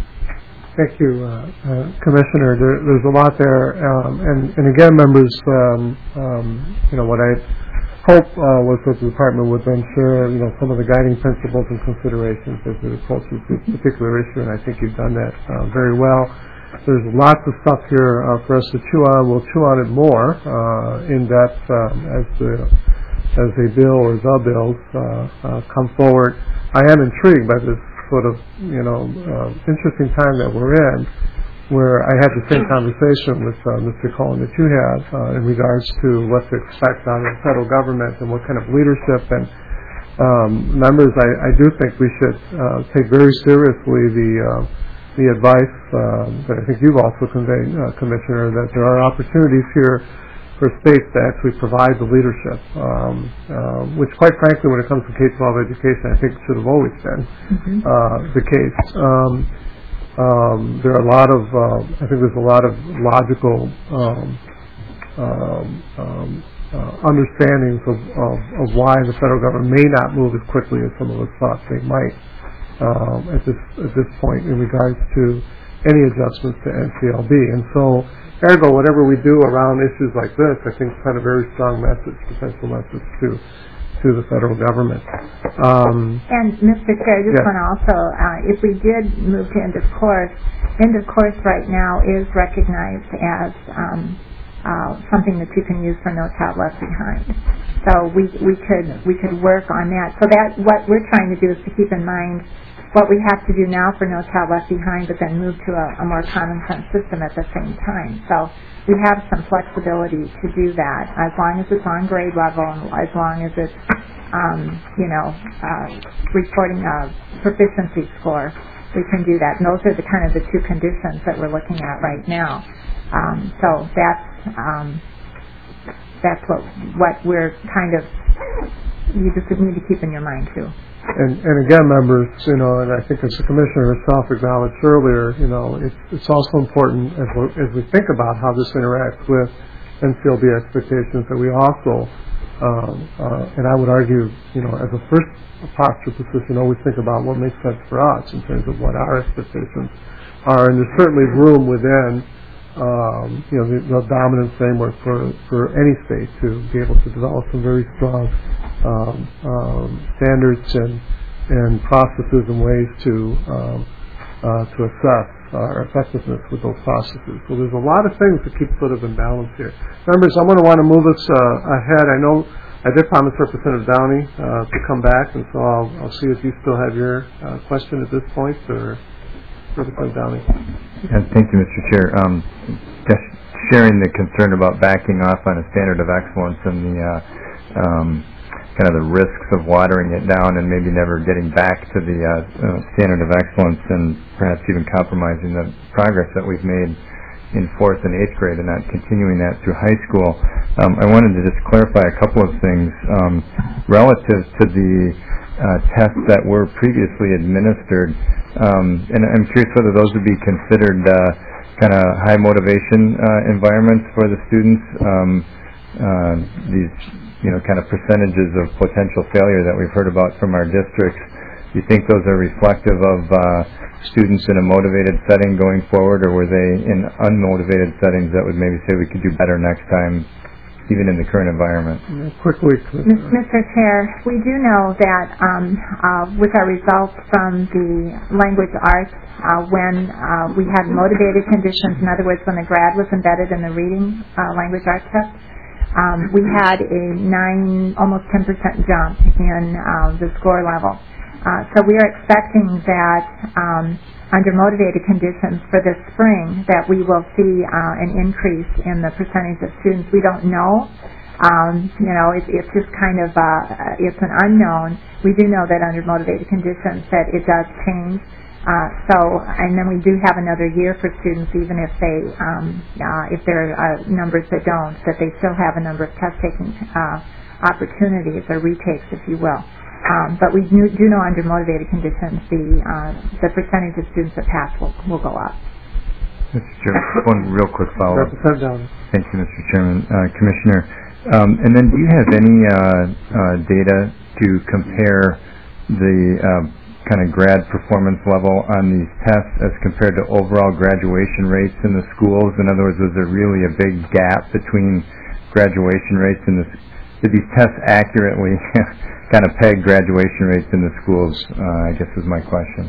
Thank you, uh, uh, Commissioner. There, there's a lot there, um, and, and again, members, um, um, you know, what I hope uh, was that the department would then share, you know, some of the guiding principles and considerations as it approaches this particular issue, and I think you've done that uh, very well. There's lots of stuff here uh, for us to chew on. We'll chew on it more uh, in depth um, as the as a bill or the bills uh, uh, come forward. I am intrigued by this sort of, you know, uh, interesting time that we're in, where I had the same conversation with uh, Mister Cohen that you had uh, in regards to what to expect out of the federal government and what kind of leadership. And um, members, I, I do think we should uh, take very seriously the uh, the advice uh, that I think you've also conveyed, uh, Commissioner, that there are opportunities here for states to actually provide the leadership, um, uh, which quite frankly, when it comes to K twelve education, I think should have always been mm-hmm. uh, the case. Um, um, there are a lot of, uh, I think there's a lot of logical um, um, um, uh, understandings of, of, of why the federal government may not move as quickly as some of us thought they might um, at this at this point in regards to any adjustments to N C L B. And so, ergo, whatever we do around issues like this, I think send a very strong message, potential message to to the federal government. Um, and, Mister Chair, I just yeah. want to also, uh, if we did move to end of course, end of course right now is recognized as um, uh, something that you can use for No Child Left Behind. So we we could we could work on that. So that what we're trying to do is to keep in mind what we have to do now for No Child Left Behind, but then move to a, a more common sense system at the same time. So we have some flexibility to do that, as long as it's on grade level and as long as it's, um, you know, uh, reporting a proficiency score. We can do that. And those are the kind of the two conditions that we're looking at right now. Um, so that's um, that's what what we're kind of you just need to keep in your mind too. And, and again, members, you know, and I think as the Commissioner herself acknowledged earlier, you know, it's, it's also important as we, as we think about how this interacts with N C L B expectations that we also, um, uh, and I would argue, you know, as a first posture position, always think about what makes sense for us in terms of what our expectations are. And there's certainly room within, um, you know, the, the dominant framework for, for any state to be able to develop some very strong Um, um, standards and and processes and ways to um, uh, to assess our effectiveness with those processes. So there's a lot of things to keep sort of in balance here. Members, I'm going to want to move us uh, ahead. I know I did promise Representative Downey uh, to come back, and so I'll, I'll see if you still have your uh, question at this point, or Representative Downey. Yeah, thank you, Mister Chair. Um, just sharing the concern about backing off on a standard of excellence and the uh, um, kind of the risks of watering it down and maybe never getting back to the uh, uh, standard of excellence, and perhaps even compromising the progress that we've made in fourth and eighth grade and not continuing that through high school. Um, I wanted to just clarify a couple of things um, relative to the uh, tests that were previously administered, um, and I'm curious whether those would be considered uh, kind of high motivation uh, environments for the students. Um, uh, these you know, kind of percentages of potential failure that we've heard about from our districts. Do you think those are reflective of uh, students in a motivated setting going forward, or were they in unmotivated settings that would maybe say we could do better next time, even in the current environment? Yeah, quickly. Mister Chair, we do know that um, uh, with our results from the language arts, uh, when uh, we had motivated conditions, in other words, when the grad was embedded in the reading uh, language arts test, Um, we had a nine, almost ten percent jump in uh, the score level. Uh, so we are expecting that um, under motivated conditions for this spring that we will see uh, an increase in the percentage of students. We don't know. Um, you know, it, it's just kind of, uh, it's an unknown. We do know that under motivated conditions that it does change. Uh, so, and then we do have another year for students, even if they, um, uh, if there are numbers that don't, that they still have a number of test-taking uh, opportunities, or retakes, if you will. Um, but we do, do know under motivated conditions the uh, the percentage of students that pass will, will go up. Mister Chair, one real quick follow-up. Representative Downey. Thank you, Mister Chairman. Uh, Commissioner, um, and then do you have any uh, uh, data to compare the uh, kind of grad performance level on these tests as compared to overall graduation rates in the schools? In other words, was there really a big gap between graduation rates in the did these tests accurately kind of peg graduation rates in the schools, uh, I guess is my question.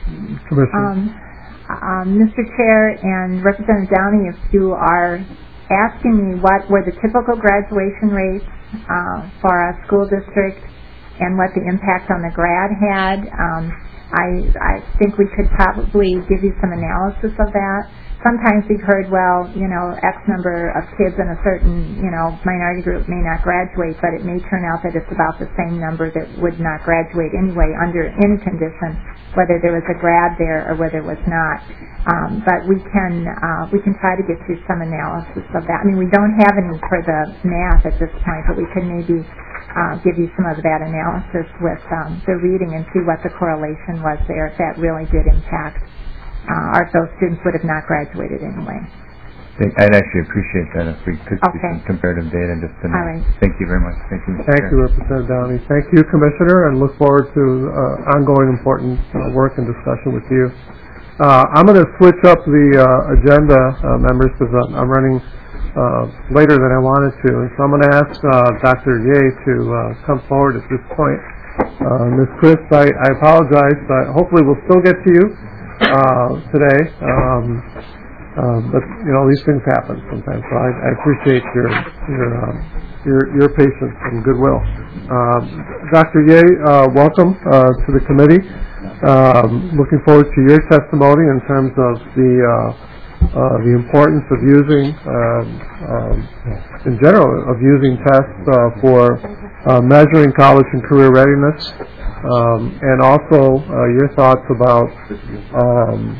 Um, um, Mister Chair and Representative Downey, if you are asking me what were the typical graduation rates uh, for a school district and what the impact on the grad had, um, I, I think we could probably give you some analysis of that. Sometimes we've heard, well, you know, X number of kids in a certain, you know, minority group may not graduate, but it may turn out that it's about the same number that would not graduate anyway under any condition, whether there was a grad there or whether it was not. Um, but we can uh, we can try to get you some analysis of that. I mean, we don't have any for the math at this point, but we could maybe uh, give you some of that analysis with um, the reading and see what the correlation was there, if that really did impact. Uh, or if those students would have not graduated anyway. I'd actually appreciate that if we could okay. see some comparative data just to know. All right. Thank you very much. Thank you, Mister Thank Chair. you, Representative Downey. Thank you, Commissioner, and look forward to uh, ongoing important uh, work and discussion with you. Uh, I'm going to switch up the uh, agenda, uh, members, because I'm, I'm running uh, later than I wanted to. And so I'm going to ask uh, Doctor Ye to uh, come forward at this point. Uh, Miz Chris, I, I apologize. Uh, hopefully we'll still get to you. Uh, today, um, uh, but you know these things happen sometimes. So I, I appreciate your your uh, your, your patience and goodwill. Uh, Doctor Ye, uh, welcome uh, to the committee. Um, looking forward to your testimony in terms of the uh, uh, the importance of using, um, um, in general, of using tests uh, for uh, measuring college and career readiness. Um, and also uh, your thoughts about um,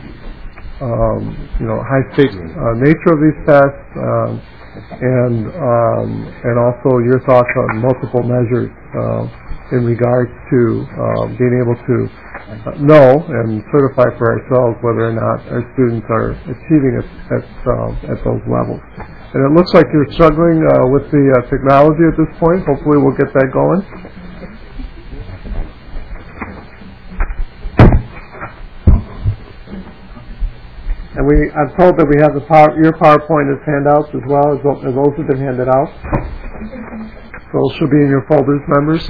um, you know high-stakes uh, nature of these tests, um, and um, and also your thoughts on multiple measures uh, in regards to uh, being able to uh, know and certify for ourselves whether or not our students are achieving at at, uh, at those levels. And it looks like you're struggling uh, with the uh, technology at this point. Hopefully, we'll get that going. And we, I'm told that we have the power, your PowerPoint as handouts as well, as, as those have been handed out. So it should be in your folders, members.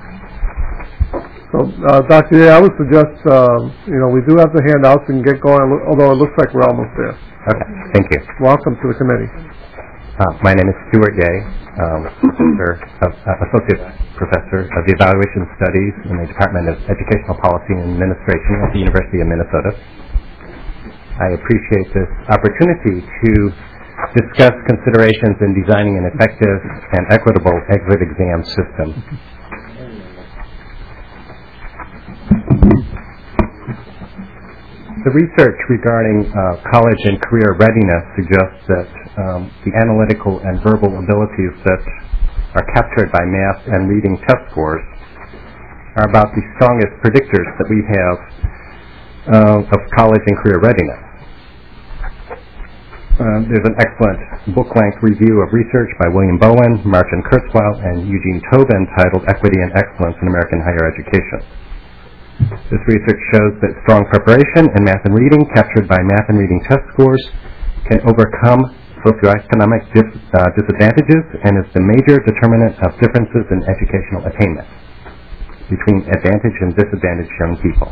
So, uh, Doctor Ye, I would suggest, uh, you know, we do have the handouts and get going, although it looks like we're almost there. Okay, thank you. Welcome to the committee. Uh, my name is Stuart Ye, um, professor of, uh, Associate Professor of the Evaluation Studies in the Department of Educational Policy and Administration at the University of Minnesota. I appreciate this opportunity to discuss considerations in designing an effective and equitable exit exam system. The research regarding uh, college and career readiness suggests that um, the analytical and verbal abilities that are captured by math and reading test scores are about the strongest predictors that we have uh, of college and career readiness. Uh, there's an excellent book-length review of research by William Bowen, Martin Kurzweil, and Eugene Tobin titled Equity and Excellence in American Higher Education. This research shows that strong preparation in math and reading captured by math and reading test scores can overcome socioeconomic dis- uh, disadvantages and is the major determinant of differences in educational attainment between advantaged and disadvantaged young people.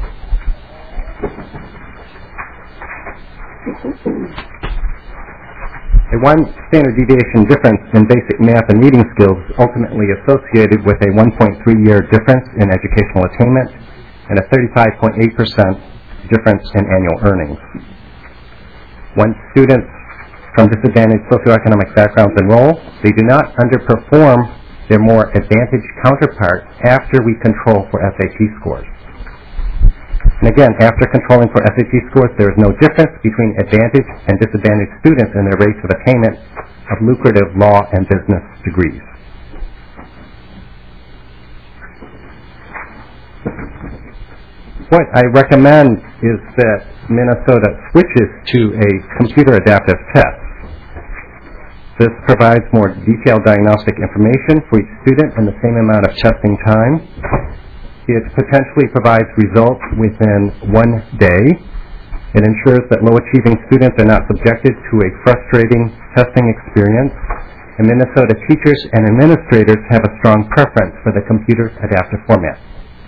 A one standard deviation difference in basic math and reading skills is ultimately associated with a one point three year difference in educational attainment and a thirty-five point eight percent difference in annual earnings. When students from disadvantaged socioeconomic backgrounds enroll, they do not underperform their more advantaged counterparts after we control for S A T scores. And again, after controlling for S A T scores, there is no difference between advantaged and disadvantaged students in their rates of attainment of lucrative law and business degrees. what I recommend is that Minnesota switches to a computer adaptive test. This provides more detailed diagnostic information for each student in the same amount of testing time. It potentially provides results within one day. It ensures that low-achieving students are not subjected to a frustrating testing experience. And Minnesota teachers and administrators have a strong preference for the computer adaptive format.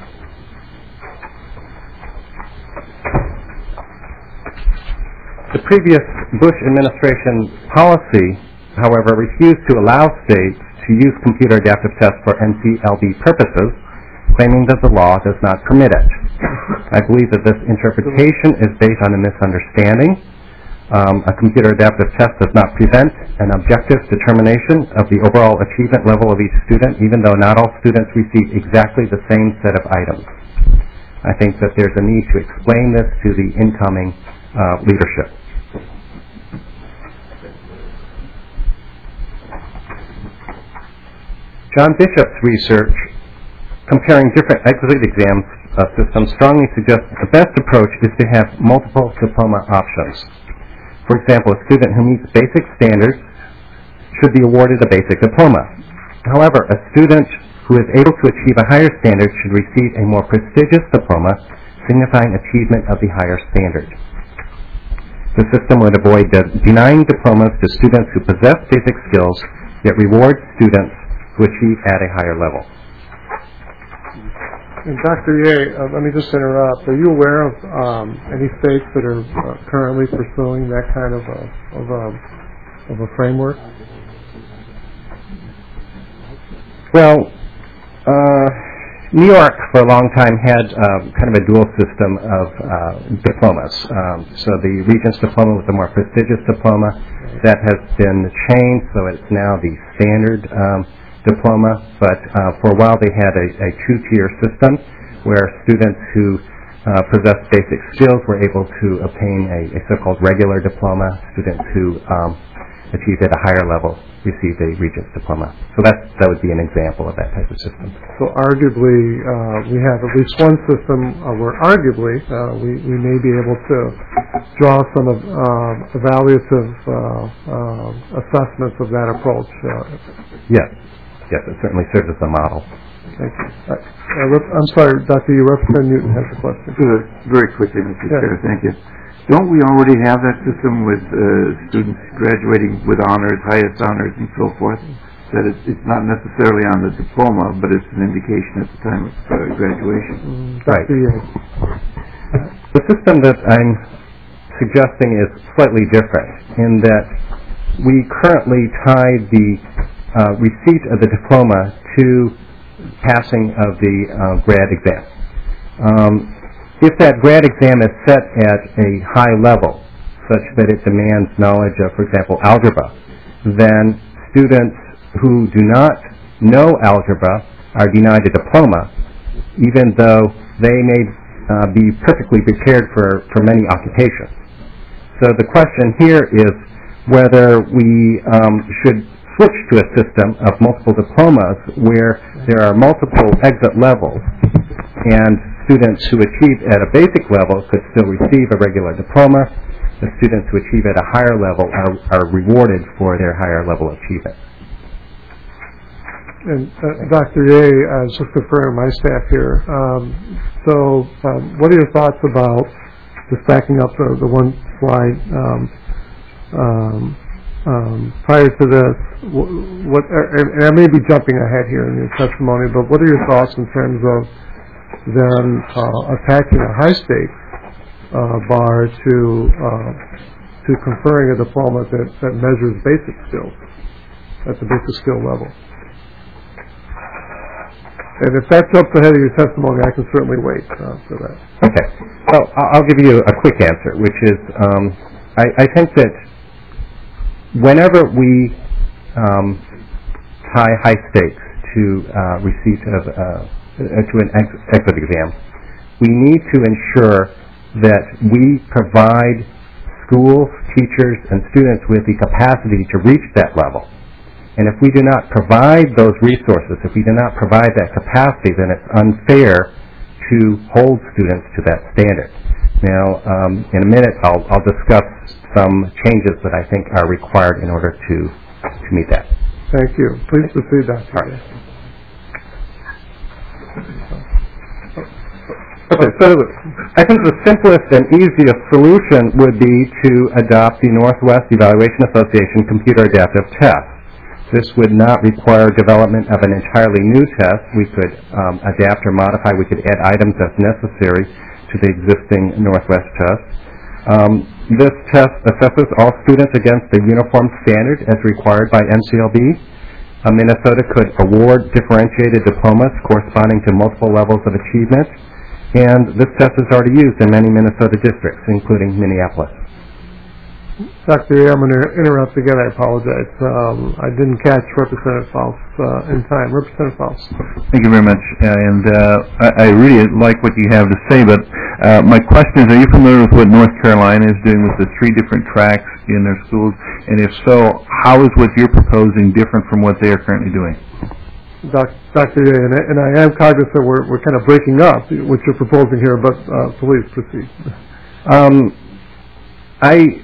The previous Bush administration policy, however, refused to allow states to use computer adaptive tests for N C L B purposes, claiming that the law does not permit it. I believe that this interpretation is based on a misunderstanding. Um, a computer adaptive test does not prevent an objective determination of the overall achievement level of each student, even though not all students receive exactly the same set of items. I think that there's a need to explain this to the incoming uh, leadership. John Bishop's research comparing different exit exam uh, systems strongly suggests that the best approach is to have multiple diploma options. For example, a student who meets basic standards should be awarded a basic diploma. However, a student who is able to achieve a higher standard should receive a more prestigious diploma, signifying achievement of the higher standard. The system would avoid de- denying diplomas to students who possess basic skills, yet reward students who achieve at a higher level. And Doctor Ye, uh, let me just interrupt. Are you aware of um, any states that are uh, currently pursuing that kind of a, of a, of a framework? Well, uh, New York for a long time had uh, kind of a dual system of uh, diplomas. Um, so the Regents diploma was a more prestigious diploma. That has been changed, so it's now the standard um, diploma, but uh, for a while they had a, a two-tier system where students who uh, possessed basic skills were able to obtain a, a so-called regular diploma. Students who um, achieved at a higher level received a Regents diploma. So that that would be an example of that type of system. So arguably, uh, we have at least one system uh, where arguably uh, we, we may be able to draw some of, uh, evaluative uh, uh, assessments of that approach. Uh, yes. Yes, it certainly serves as a model. Thank you. Uh, uh, rep- I'm sorry, Doctor Yu, Representative Newton has a question. Uh, very quickly, Mister Yeah. Chair, thank you. Don't we already have that system with uh, students graduating with honors, highest honors, and so forth? That it's, it's not necessarily on the diploma, but it's an indication at the time of uh, graduation. Mm, Right. Doctor Ye. The system that I'm suggesting is slightly different in that we currently tie the uh, receipt of the diploma to passing of the uh, grad exam. Um, if that grad exam is set at a high level, such that it demands knowledge of, for example, algebra, then students who do not know algebra are denied a diploma, even though they may uh, be perfectly prepared for, for many occupations. So the question here is whether we um, should switch to a system of multiple diplomas where there are multiple exit levels, and students who achieve at a basic level could still receive a regular diploma. The students who achieve at a higher level are, are rewarded for their higher level achievement. And uh, Doctor Ye, uh, just confirming my staff here. Um, so, um, what are your thoughts about just backing up the, the one slide um, um, um, prior to this? What, and, and I may be jumping ahead here in your testimony, but what are your thoughts in terms of then uh, attaching a high stake uh, bar to uh, to conferring a diploma that, that measures basic skills at the basic skill level? And if that jumps ahead of your testimony, I can certainly wait uh, for that. Okay. Well, I'll give you a quick answer, which is um, I, I think that whenever we um, tie high stakes to uh, receipt of uh, to an ex- exit exam, we need to ensure that we provide schools, teachers, and students with the capacity to reach that level. And if we do not provide those resources, if we do not provide that capacity, then it's unfair to hold students to that standard. Now, um, in a minute, I'll, I'll discuss some changes that I think are required in order to, to meet that. Thank you. Please proceed, Doctor All right. Okay, so I think the simplest and easiest solution would be to adopt the Northwest Evaluation Association Computer Adaptive Test. This would not require development of an entirely new test. We could um, adapt or modify. We could add items as necessary to the existing Northwest test. Um, this test assesses all students against a uniform standard as required by N C L B. Uh, Minnesota could award differentiated diplomas corresponding to multiple levels of achievement. And this test is already used in many Minnesota districts, including Minneapolis. Doctor A, I'm going to interrupt again. I apologize. Um, I didn't catch Representative Faust uh, in time. Representative Faust. Thank you very much. Uh, and uh, I, I really like what you have to say, but uh, my question is, are you familiar with what North Carolina is doing with the three different tracks in their schools? And if so, how is what you're proposing different from what they are currently doing? Doctor A, and I, and I am cognizant we're, we're kind of breaking up what you're proposing here, but uh, please proceed. Um, I,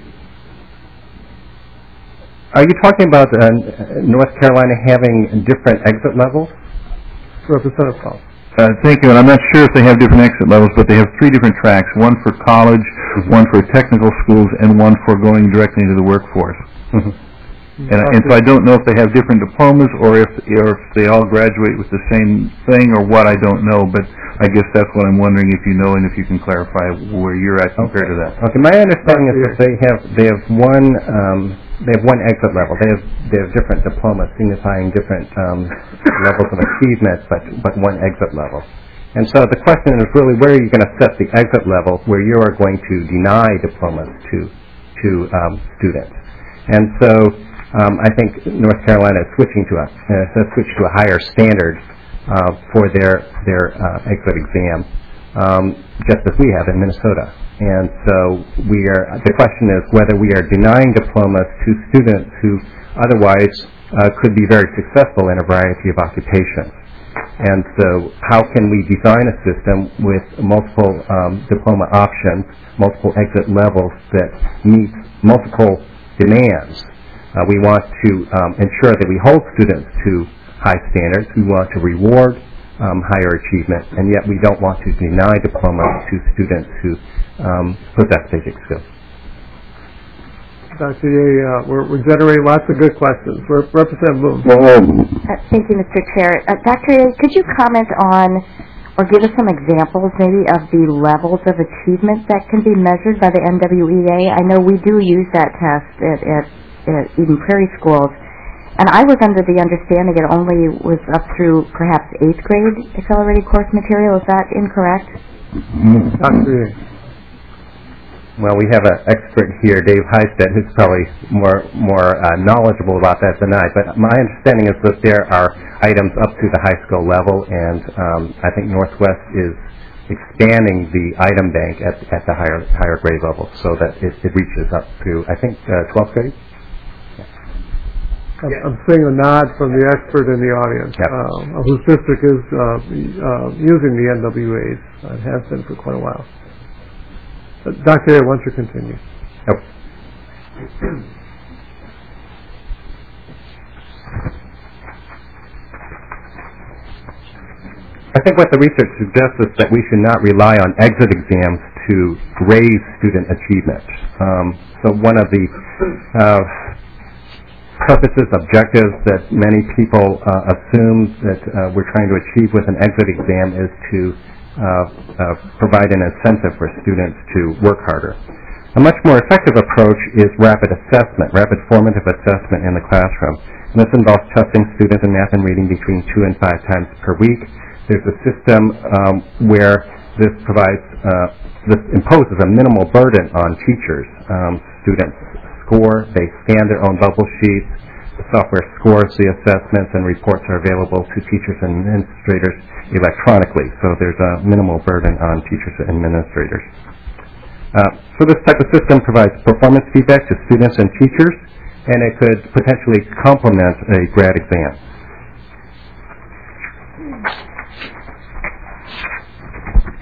are you talking about uh, North Carolina having different exit levels? Representative Faust. Uh, thank you, and I'm not sure if they have different exit levels, but they have three different tracks, one for college, mm-hmm. one for technical schools, and one for going directly into the workforce. Mm-hmm. And, and so I don't know if they have different diplomas or if, or if they all graduate with the same thing or what, I don't know, but I guess that's what I'm wondering if you know and if you can clarify where you're at compared okay. to that. Okay, my understanding is that they have they have one um, they have one exit level. They have they have different diplomas signifying different um, levels of achievement, but but one exit level. And so the question is really where are you going to set the exit level where you are going to deny diplomas to to um, students. And so Um, I think North Carolina is switching to a uh, has switched to a higher standard uh, for their their uh, exit exam, um, just as we have in Minnesota. And so we are. The question is whether we are denying diplomas to students who otherwise uh, could be very successful in a variety of occupations. And so, how can we design a system with multiple um, diploma options, multiple exit levels that meet multiple demands? Uh, we want to um, ensure that we hold students to high standards. We want to reward um, higher achievement, and yet we don't want to deny diplomas to students who um, possess basic skills. Doctor Ye, uh, we're, we're generating lots of good questions. Rep- Representative Bloom. Uh, thank you, Mister Chair. Uh, Doctor Ye, could you comment on or give us some examples maybe of the levels of achievement that can be measured by the N W E A? I know we do use that test at, at Uh, Eden Prairie schools, and I was under the understanding it only was up through perhaps eighth grade accelerated course material. Is that incorrect? Mm-hmm. Well, we have an expert here, Dave Heisted, who's probably more more uh, knowledgeable about that than I. But my understanding is that there are items up to the high school level, and um, I think Northwest is expanding the item bank at, at the higher higher grade level so that it, it reaches up to, I think, uh, twelfth grade. I'm seeing a nod from the expert in the audience, yep. uh, whose district is uh, uh, using the N W As. It has been for quite a while. Uh, Doctor A, why don't you continue? Yep. I think what the research suggests is that we should not rely on exit exams to raise student achievement. Um, so one of the uh, purposes, objectives that many people uh, assume that uh, we're trying to achieve with an exit exam is to uh, uh, provide an incentive for students to work harder. A much more effective approach is rapid assessment, rapid formative assessment in the classroom. And this involves testing students in math and reading between two and five times per week. There's a system um, where this provides, uh, this imposes a minimal burden on teachers. Um, students score, they scan their own bubble sheets, the software scores the assessments, and reports are available to teachers and administrators electronically, so there's a minimal burden on teachers and administrators. Uh, so this type of system provides performance feedback to students and teachers, and it could potentially complement a grad exam.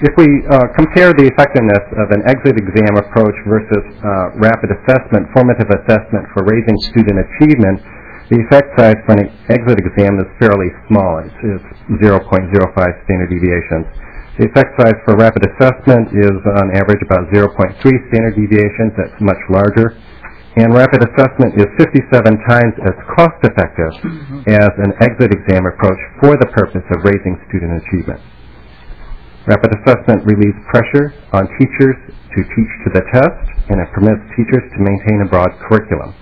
if we uh, compare the effectiveness of an exit exam approach versus uh, rapid assessment, formative assessment for raising student achievement, the effect size for an exit exam is fairly small. It's, it's zero point zero five standard deviations. The effect size for rapid assessment is on average about zero point three standard deviations. That's much larger. And rapid assessment is fifty-seven times as cost-effective as an exit exam approach for the purpose of raising student achievement. Rapid assessment relieves pressure on teachers to teach to the test, and it permits teachers to maintain a broad curriculum.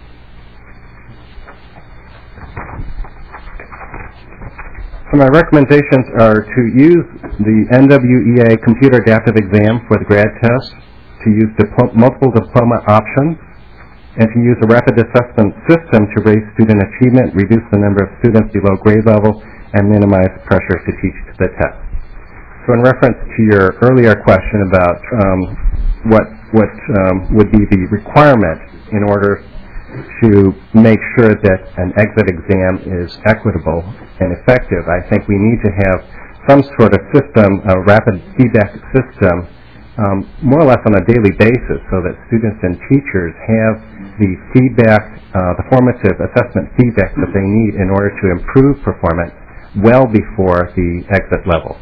So my recommendations are to use the N W E A Computer Adaptive Exam for the grad test, to use diplo- multiple diploma options, and to use a rapid assessment system to raise student achievement, reduce the number of students below grade level, and minimize pressure to teach to the test. So in reference to your earlier question about um, what, what um, would be the requirement in order to make sure that an exit exam is equitable and effective, I think we need to have some sort of system, a rapid feedback system, um, more or less on a daily basis, so that students and teachers have the feedback, uh, the formative assessment feedback that they need in order to improve performance well before the exit level.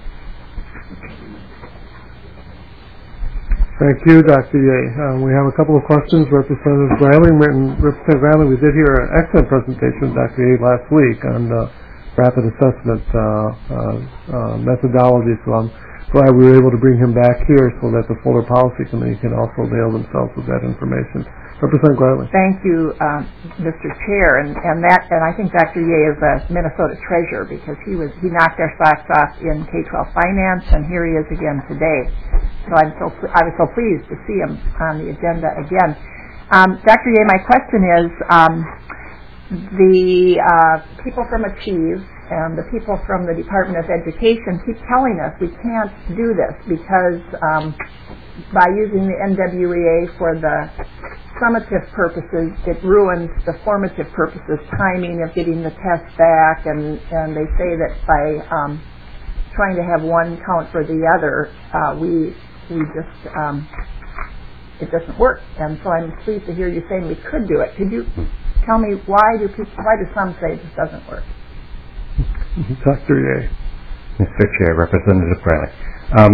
Thank you, Doctor Ye. Uh, we have a couple of questions. Representative Bradley, Representative Bradley, we did hear an excellent presentation from Doctor Ye last week on uh, rapid assessment uh, uh, uh, methodology, so I'm glad we were able to bring him back here so that the Fuller Policy Committee can also avail themselves of that information. Representative Bradley. Thank you, uh, Mister Chair, and, and that, and I think Doctor Ye is a Minnesota treasure because he was he knocked our socks off in K twelve finance, and here he is again today. So I'm so I was so pleased to see him on the agenda again. Um, Doctor Ye, my question is, um, the uh, people from Achieve and the people from the Department of Education keep telling us we can't do this because um, by using the N W E A for the summative purposes, it ruins the formative purposes, timing of getting the test back, and, and they say that by um, trying to have one count for the other, uh, we we just um, it doesn't work. And so I'm pleased to hear you saying we could do it. Could you tell me why do people, why do some say this doesn't work? Doctor Ye. Mister Chair, Representative Bradley. Um,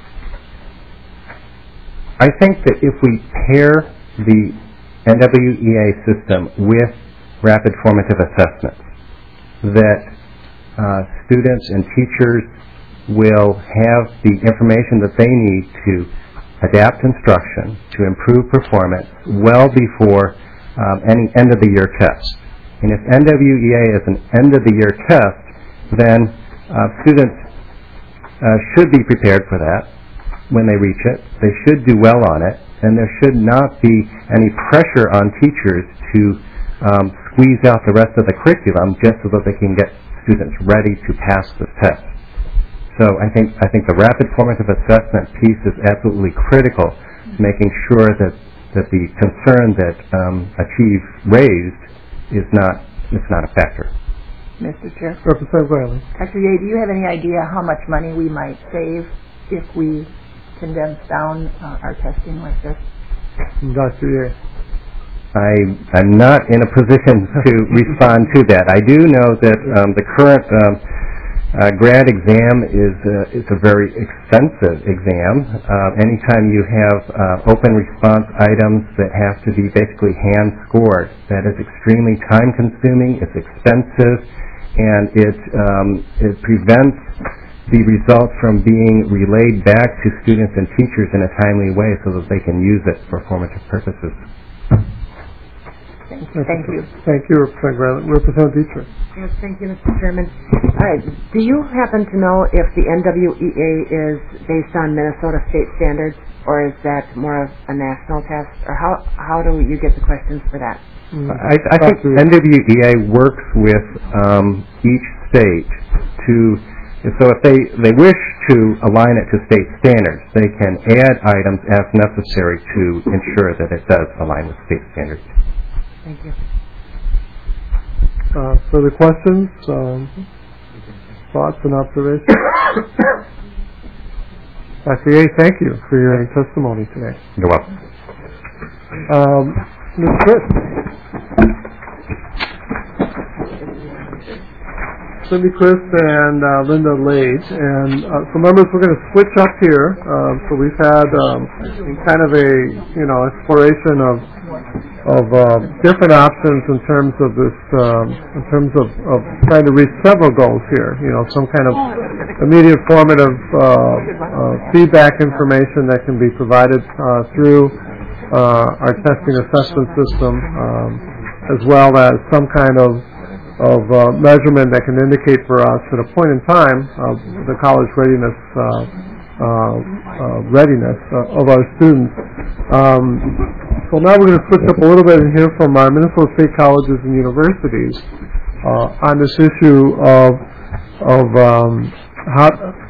I think that if we pair the N W E A system with rapid formative assessments, that uh, students and teachers will have the information that they need to adapt instruction to improve performance well before um, any end-of-the-year test. And if N W E A is an end-of-the-year test, then uh, students uh, should be prepared for that when they reach it. They should do well on it, and there should not be any pressure on teachers to um, squeeze out the rest of the curriculum just so that they can get students ready to pass this test. So I think I think the rapid formative assessment piece is absolutely critical, making sure that, that the concern that um, Achieve raised is not is not a factor. Mister Chair. Representative Riley. Doctor Ye, do you have any idea how much money we might save if we condense down uh, our testing like this? Doctor Ye. I, I'm not in a position to respond to that. I do know that um, the current um, uh, grad exam is uh, is a very expensive exam. Uh, anytime you have uh, open response items that have to be basically hand scored, that is extremely time consuming, it's expensive, and it um, it prevents the results from being relayed back to students and teachers in a timely way so that they can use it for formative purposes. Thank you. Thank you. Thank you, Representative Representative Dietrich. Yes, thank you, Mister Chairman. Uh, do you happen to know if the N W E A is based on Minnesota state standards, or is that more of a national test, or how how do you get the questions for that? Mm-hmm. I, I think N W E A works with um, each state to, so if they, they wish to align it to state standards, they can add items as necessary to ensure that it does align with state standards. Thank you. Uh, further questions, um, thoughts, and observations? Doctor Ye, thank you for your testimony today. You're welcome. Um, Miz Chris. Cindy Chris and uh, Linda Lage. And uh, so members, we're going to switch up here. Um, so we've had um, kind of a, you know, exploration of of uh, different options in terms of this, um, in terms of, of trying to reach several goals here. You know, some kind of immediate formative uh, uh, feedback information that can be provided uh, through uh, our testing assessment system, um, as well as some kind of of uh, measurement that can indicate for us at a point in time of the college readiness uh, uh, uh, readiness uh, of our students. Um, so now we're going to switch up a little bit and hear from our Minnesota State colleges and universities uh, on this issue of of um, how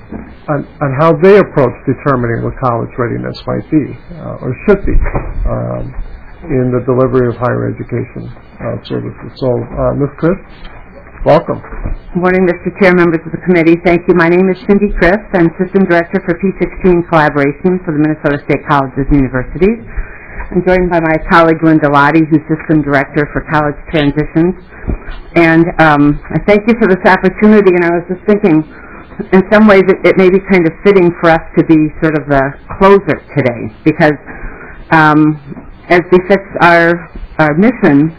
on, on how they approach determining what college readiness might be uh, or should be um, in the delivery of higher education uh, services. So, uh, Miz Chris, welcome. Good morning, Mister Chair, members of the committee. Thank you. My name is Cindy Chris. I'm System Director for P sixteen Collaboration for the Minnesota State Colleges and Universities. I'm joined by my colleague Linda Lottie, who's System Director for College Transitions. And um, I thank you for this opportunity, and I was just thinking, in some ways it, it may be kind of fitting for us to be sort of the closer today, because um, as befits our, our mission,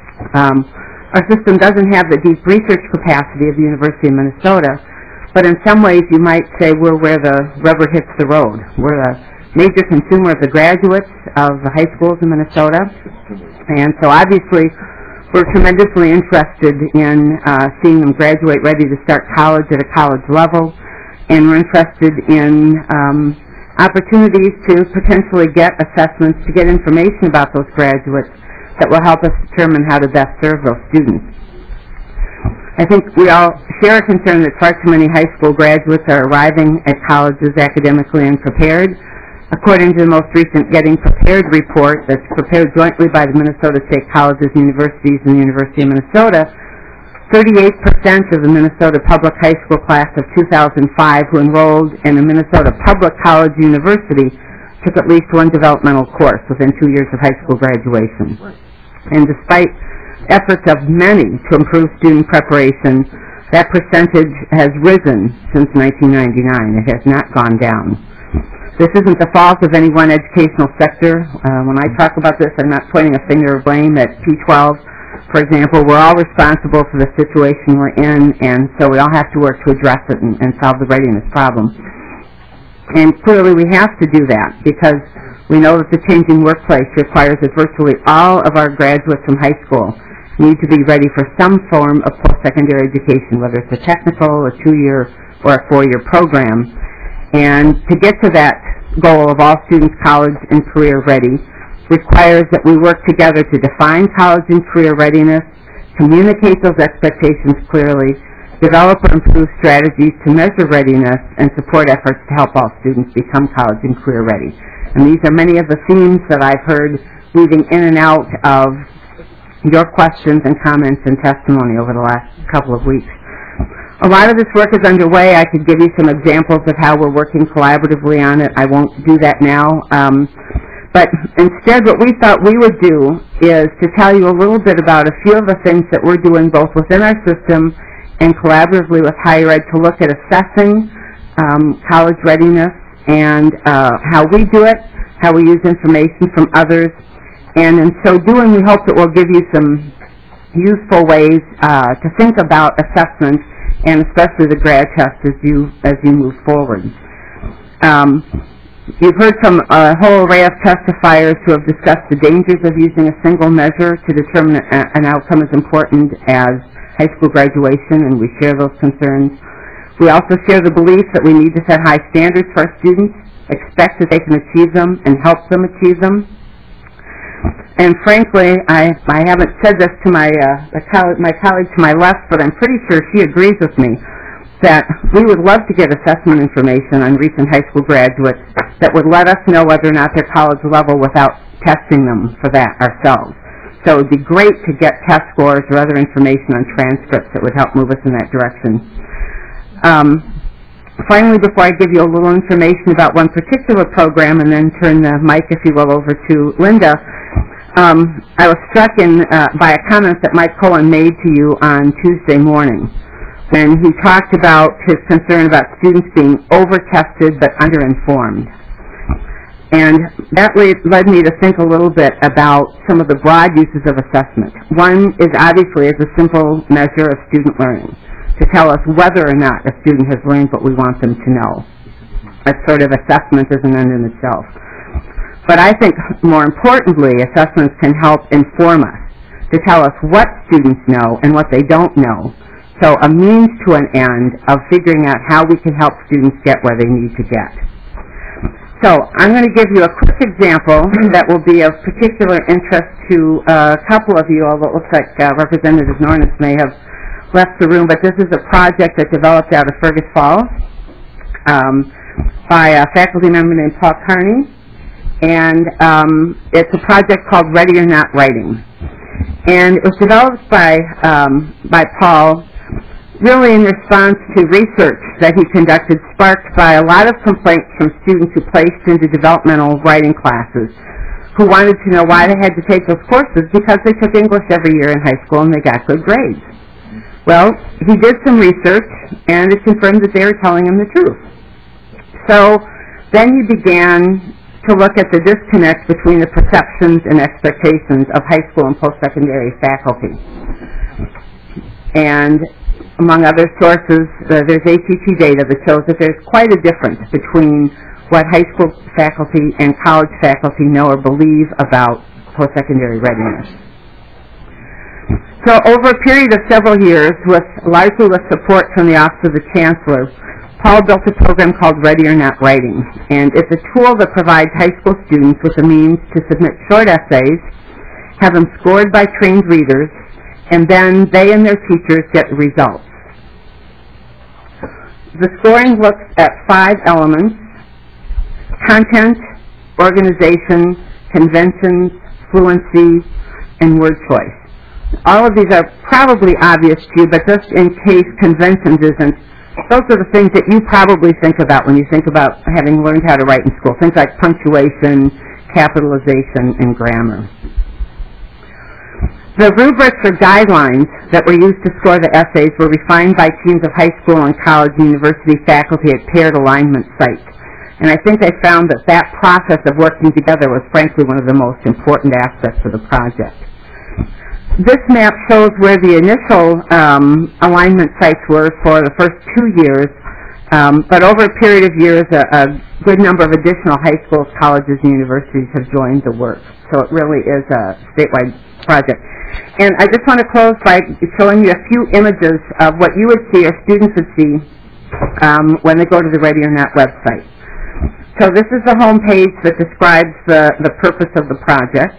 um, our system doesn't have the deep research capacity of the University of Minnesota, but in some ways you might say we're where the rubber hits the road. We're a major consumer of the graduates of the high schools in Minnesota, and so obviously we're tremendously interested in uh, seeing them graduate ready to start college at a college level, and we're interested in um, opportunities to potentially get assessments, to get information about those graduates that will help us determine how to best serve those students. I think we all share a concern that far too many high school graduates are arriving at colleges academically unprepared. According to the most recent Getting Prepared report that's prepared jointly by the Minnesota State Colleges and Universities and the University of Minnesota, thirty-eight percent of the Minnesota public high school class of two thousand five who enrolled in a Minnesota public college university took at least one developmental course within two years of high school graduation. And despite efforts of many to improve student preparation, that percentage has risen since nineteen ninety-nine. It has not gone down. This isn't the fault of any one educational sector. Uh, when I talk about this, I'm not pointing a finger of blame at P twelve. For example, we're all responsible for the situation we're in, and so we all have to work to address it and, and solve the readiness problem. And clearly we have to do that because we know that the changing workplace requires that virtually all of our graduates from high school need to be ready for some form of post-secondary education, whether it's a technical, a two-year, or a four-year program. And to get to that goal of all students college and career ready requires that we work together to define college and career readiness, communicate those expectations clearly, develop or improve strategies to measure readiness, and support efforts to help all students become college and career ready. And these are many of the themes that I've heard weaving in and out of your questions and comments and testimony over the last couple of weeks. A lot of this work is underway. I could give you some examples of how we're working collaboratively on it. I won't do that now. Um, but instead, what we thought we would do is to tell you a little bit about a few of the things that we're doing both within our system and collaboratively with higher ed to look at assessing um, college readiness and uh, how we do it, how we use information from others. And in so doing, we hope that we'll give you some useful ways uh, to think about assessments, and especially the grad test as you as you move forward. Um, you've heard from a whole array of testifiers who have discussed the dangers of using a single measure to determine a, an outcome as important as high school graduation, and we share those concerns. We also share the belief that we need to set high standards for our students, expect that they can achieve them, and help them achieve them. And frankly, I, I haven't said this to my, uh, the coll- my colleague to my left, but I'm pretty sure she agrees with me that we would love to get assessment information on recent high school graduates that would let us know whether or not they're college level without testing them for that ourselves. So it would be great to get test scores or other information on transcripts that would help move us in that direction. Um, finally, before I give you a little information about one particular program and then turn the mic, if you will, over to Linda, um, I was struck in, uh, by a comment that Mike Cohen made to you on Tuesday morning when he talked about his concern about students being over-tested but under-informed. And that led me to think a little bit about some of the broad uses of assessment. One is obviously as a simple measure of student learning, to tell us whether or not a student has learned what we want them to know. That sort of assessment is an end in itself. But I think more importantly, assessments can help inform us, to tell us what students know and what they don't know. So a means to an end of figuring out how we can help students get where they need to get. So I'm going to give you a quick example that will be of particular interest to a couple of you, although it looks like uh, Representative Nornis may have left the room, but this is a project that developed out of Fergus Falls um, by a faculty member named Paul Carney, and um, it's a project called Ready or Not Writing. And it was developed by, um, by Paul really in response to research that he conducted, sparked by a lot of complaints from students who placed into developmental writing classes who wanted to know why they had to take those courses because they took English every year in high school and they got good grades. Well, he did some research and it confirmed that they were telling him the truth. So then he began to look at the disconnect between the perceptions and expectations of high school and post-secondary faculty. And among other sources, uh, there's A C T data that shows that there's quite a difference between what high school faculty and college faculty know or believe about post-secondary readiness. So over a period of several years, with largely with support from the Office of the Chancellor, Paul built a program called Ready or Not Writing, and it's a tool that provides high school students with a means to submit short essays, have them scored by trained readers, and then they and their teachers get results. The scoring looks at five elements: content, organization, conventions, fluency, and word choice. All of these are probably obvious to you, but just in case conventions isn't, those are the things that you probably think about when you think about having learned how to write in school. Things like punctuation, capitalization, and grammar. The rubrics or guidelines that were used to score the essays were refined by teams of high school and college and university faculty at paired alignment sites. And I think they found that that process of working together was frankly one of the most important aspects of the project. This map shows where the initial um, alignment sites were for the first two years, um, but over a period of years, a, a good number of additional high schools, colleges, and universities have joined the work. So it really is a statewide project. And I just want to close by showing you a few images of what you would see or students would see um, when they go to the Ready or Not website. So this is the home page that describes the, the purpose of the project.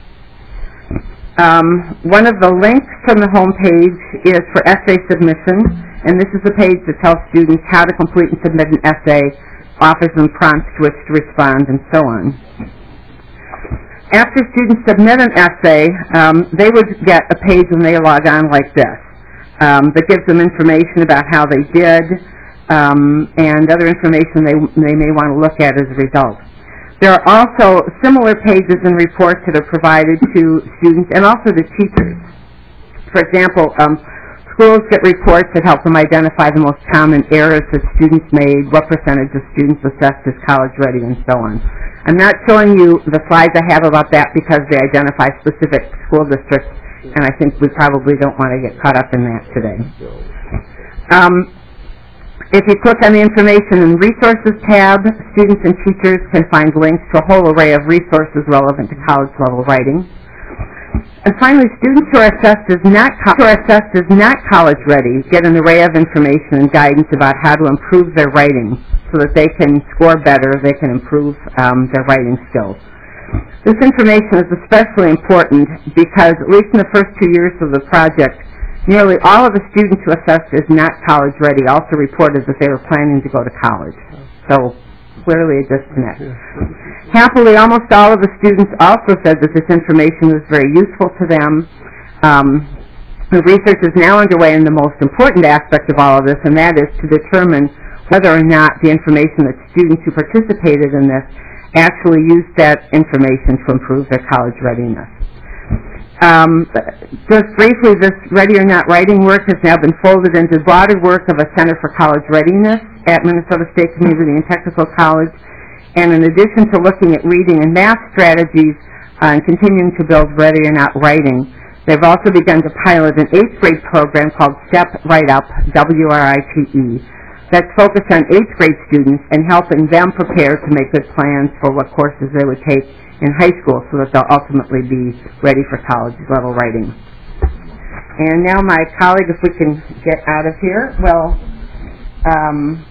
Um, one of the links from the home page is for essay submission, and this is the page that tells students how to complete and submit an essay, offers them prompts to which to respond, and so on. After students submit an essay, um, they would get a page when they log on like this um, that gives them information about how they did um, and other information they, they may want to look at as a result. There are also similar pages and reports that are provided to students and also to teachers. For example, um, schools get reports that help them identify the most common errors that students made, what percentage of students assessed as college ready, and so on. I'm not showing you the slides I have about that because they identify specific school districts, and I think we probably don't want to get caught up in that today. Um, If you click on the Information and Resources tab, students and teachers can find links to a whole array of resources relevant to college-level writing. And finally, students who are assessed as not, co- who are assessed as not college-ready get an array of information and guidance about how to improve their writing so that they can score better, they can improve um, their writing skills. This information is especially important because, at least in the first two years of the project, nearly all of the students who assessed as not college ready also reported that they were planning to go to college. So clearly a disconnect. Happily, almost all of the students also said that this information was very useful to them. Um, the research is now underway in the most important aspect of all of this, and that is to determine whether or not the information that students who participated in this actually used that information to improve their college readiness. Um, just briefly, this Ready or Not writing work has now been folded into the broader work of a Center for College Readiness at Minnesota State Community and Technical College. And in addition to looking at reading and math strategies uh, and continuing to build Ready or Not writing, they've also begun to pilot an eighth grade program called STEP Write Up, W R I T E, that's focused on eighth grade students and helping them prepare to make good plans for what courses they would take in high school so that they'll ultimately be ready for college level writing. And now my colleague, if we can get out of here, will um,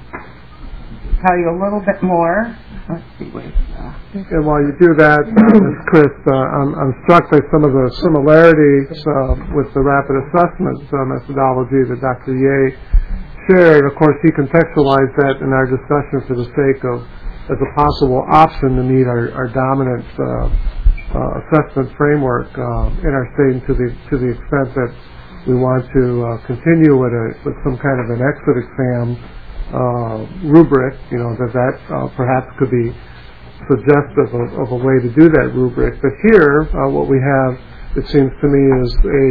tell you a little bit more. Let's see what it's, uh, And while you do that, Miz Chris, uh, I'm, I'm struck by some of the similarities uh, with the rapid assessment uh, methodology that Doctor Ye shared. Of course, he contextualized that in our discussion for the sake of as a possible option to meet our, our dominant uh, uh, assessment framework uh, in our state, and to the to the extent that we want to uh, continue with a with some kind of an exit exam uh, rubric, you know, that that uh, perhaps could be suggestive of, of a way to do that rubric. But here, uh, what we have, it seems to me, is a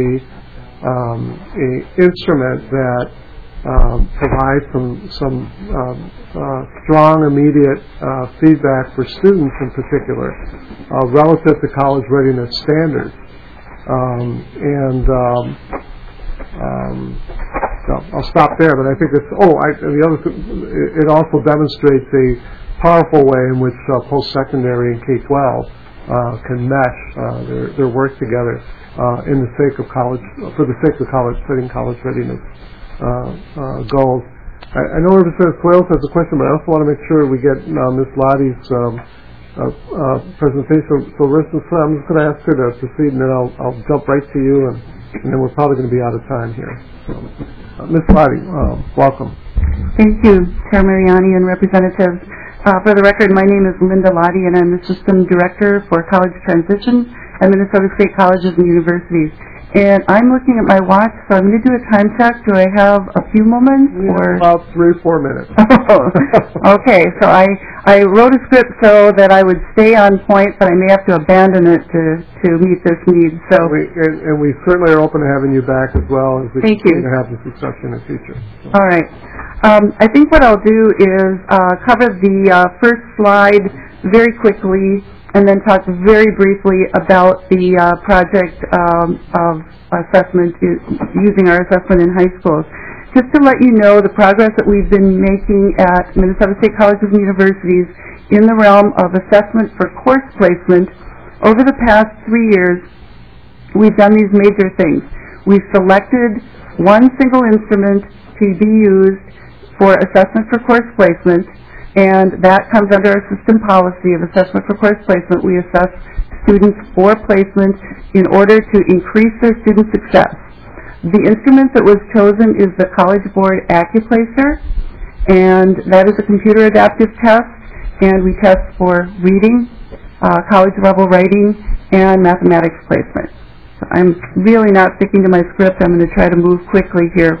um, a instrument that Um, provide some some um, uh, strong, immediate uh, feedback for students in particular uh, relative to college readiness standards. Um, and um, um, so I'll stop there. But I think it's oh, I, and the other it also demonstrates a powerful way in which uh, post-secondary and K twelve uh, can mesh uh, their their work together uh, in the sake of college for the sake of college setting college readiness Uh, uh, goals. I, I know Representative Swales has a question, but I also want to make sure we get uh, Miz Lottie's um, uh, uh, presentation. So, so I'm just going to ask her to proceed, and then I'll, I'll jump right to you, and, and then we're probably going to be out of time here. So, uh, Miz Lottie, uh, welcome. Thank you, Chair Mariani and representatives. Uh, for the record, my name is Linda Lottie, and I'm the System Director for College Transition at Minnesota State Colleges and Universities. And I'm looking at my watch, so I'm going to do a time check. Do I have a few moments? We or have about three, four minutes. Oh, okay. So I, I wrote a script so that I would stay on point, but I may have to abandon it to, to meet this need. So we, and, and we certainly are open to having you back as well as we Thank continue you. to have this discussion in the future. So. All right. Um, I think what I'll do is uh, cover the uh, first slide very quickly, and then talk very briefly about the uh, project um, of assessment, using our assessment in high schools. Just to let you know the progress that we've been making at Minnesota State Colleges and Universities in the realm of assessment for course placement, over the past three years, we've done these major things. We've selected one single instrument to be used for assessment for course placement, and that comes under our system policy of assessment for course placement. We assess students for placement in order to increase their student success. The instrument that was chosen is the College Board AccuPlacer, and that is a computer adaptive test, and we test for reading, uh, college level writing, and mathematics placement. So I'm really not sticking to my script. I'm going to try to move quickly here.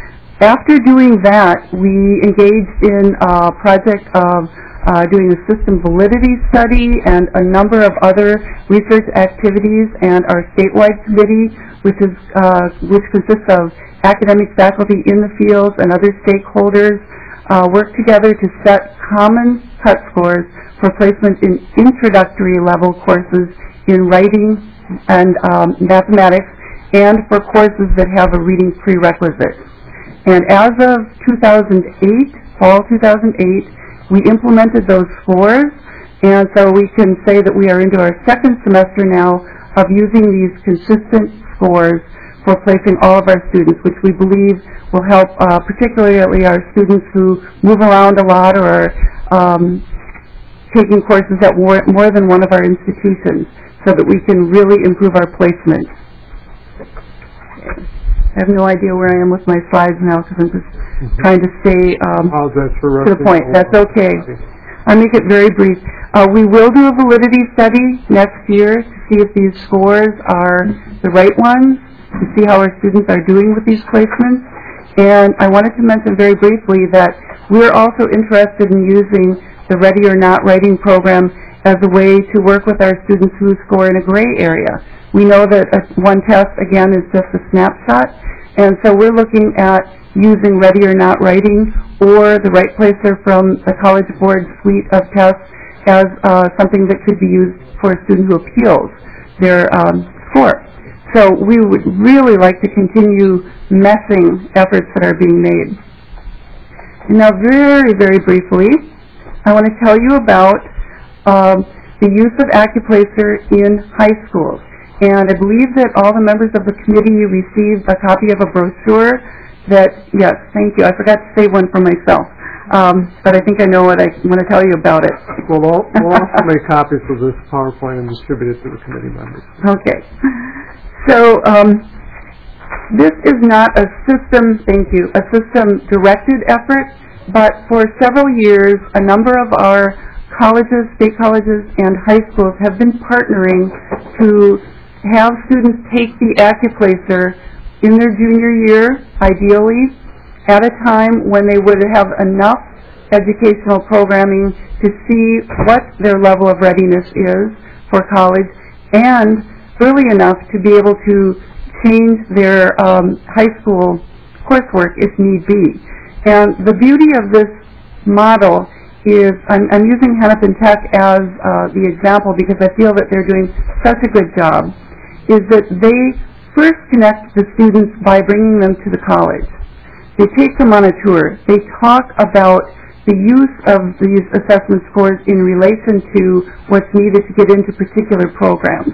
After doing that, we engaged in a project of uh, doing a system validity study and a number of other research activities, and our statewide committee, which is uh, which consists of academic faculty in the fields and other stakeholders, uh, worked together to set common cut scores for placement in introductory level courses in writing and um, mathematics, and for courses that have a reading prerequisite. And as of two thousand eight, fall two thousand eight, we implemented those scores, and so we can say that we are into our second semester now of using these consistent scores for placing all of our students, which we believe will help uh, particularly our students who move around a lot or are um, taking courses at more, more than one of our institutions, so that we can really improve our placement. I have no idea where I am with my slides now because I'm just mm-hmm. trying to stay um, for to the point. That's okay. I'll make it very brief. Uh, we will do a validity study next year to see if these scores are the right ones, to see how our students are doing with these placements. And I wanted to mention very briefly that we're also interested in using the Ready or Not Writing program as a way to work with our students who score in a gray area. We know that a, one test, again, is just a snapshot, and so we're looking at using Ready or Not Writing or the Right Placer from the College Board suite of tests as uh, something that could be used for a student who appeals their um, score. So we would really like to continue meshing efforts that are being made. Now, very, very briefly, I want to tell you about um, the use of Accuplacer in high schools. And I believe that all the members of the committee received a copy of a brochure that, yes, thank you, I forgot to save one for myself. Um, but I think I know what I want to tell you about it. We'll, all, we'll also make copies of this PowerPoint and distribute it to the committee members. Okay. So um, this is not a system, thank you, a system-directed effort, but for several years, a number of our colleges, state colleges, and high schools have been partnering to have students take the Accuplacer in their junior year, ideally, at a time when they would have enough educational programming to see what their level of readiness is for college, and early enough to be able to change their um, high school coursework if need be. And the beauty of this model is, I'm, I'm using Hennepin Tech as uh, the example because I feel that they're doing such a good job, is that they first connect the students by bringing them to the college. They take them on a tour. They talk about the use of these assessment scores in relation to what's needed to get into particular programs.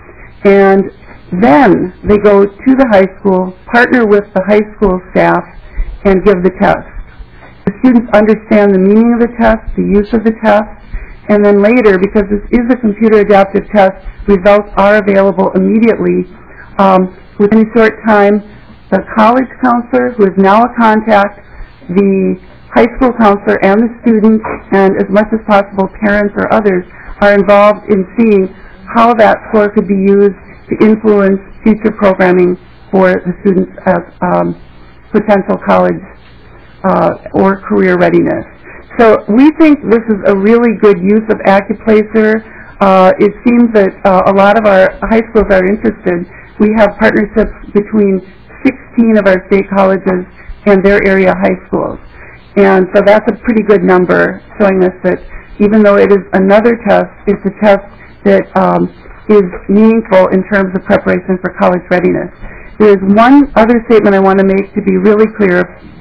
And then they go to the high school, partner with the high school staff, and give the test. The students understand the meaning of the test, the use of the test, and then later, because this is a computer adaptive test, results are available immediately. Um, within a short time, the college counselor, who is now a contact, the high school counselor, and the student, and as much as possible parents or others, are involved in seeing how that score could be used to influence future programming for the students as um, potential college uh, or career readiness. So we think this is a really good use of Accuplacer. Uh, it seems that uh, a lot of our high schools are interested. We have partnerships between sixteen of our state colleges and their area high schools. And so that's a pretty good number, showing us that even though it is another test, it's a test that um, is meaningful in terms of preparation for college readiness. There is one other statement I want to make to be really clear.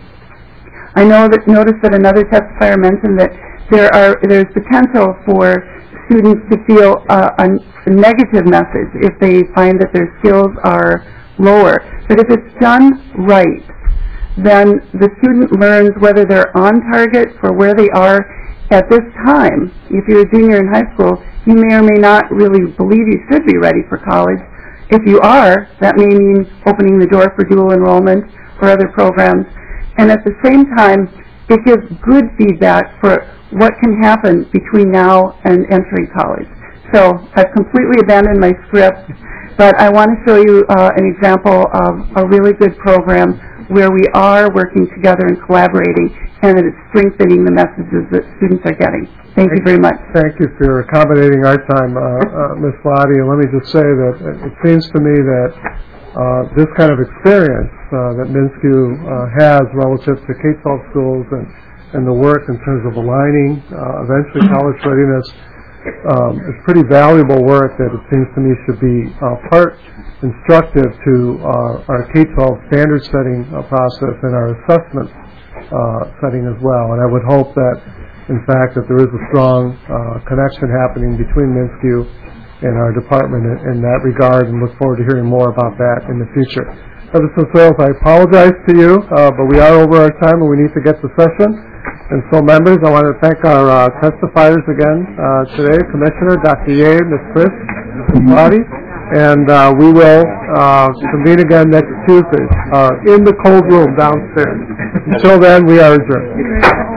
I know that noticed that another testifier mentioned that there are there's potential for students to feel uh, a, a negative message if they find that their skills are lower. But if it's done right, then the student learns whether they're on target for where they are at this time. If you're a junior in high school, you may or may not really believe you should be ready for college. If you are, that may mean opening the door for dual enrollment or other programs. And at the same time, it gives good feedback for what can happen between now and entering college. So I've completely abandoned my script, but I want to show you uh, an example of a really good program where we are working together and collaborating, and that it's strengthening the messages that students are getting. Thank you very much. Thank you for accommodating our time, uh, uh, Miz Lottie. And let me just say that it seems to me that uh, this kind of experience uh, that MnSCU uh, has relative to K twelve schools and, and the work in terms of aligning uh, eventually college readiness um, is pretty valuable work that it seems to me should be uh, part instructive to uh, our K twelve standard setting uh, process and our assessment uh, setting as well. And I would hope that, in fact, that there is a strong uh, connection happening between MnSCU and our department in, in that regard, and look forward to hearing more about that in the future. Mister Sales, I apologize to you, uh, but we are over our time and we need to get to session. And so, members, I want to thank our uh, testifiers again uh, today, Commissioner, Doctor Ye, Miz Chris, Miz Lottie, and uh, we will uh, convene again next Tuesday uh, in the cold room downstairs. Until then, we are adjourned.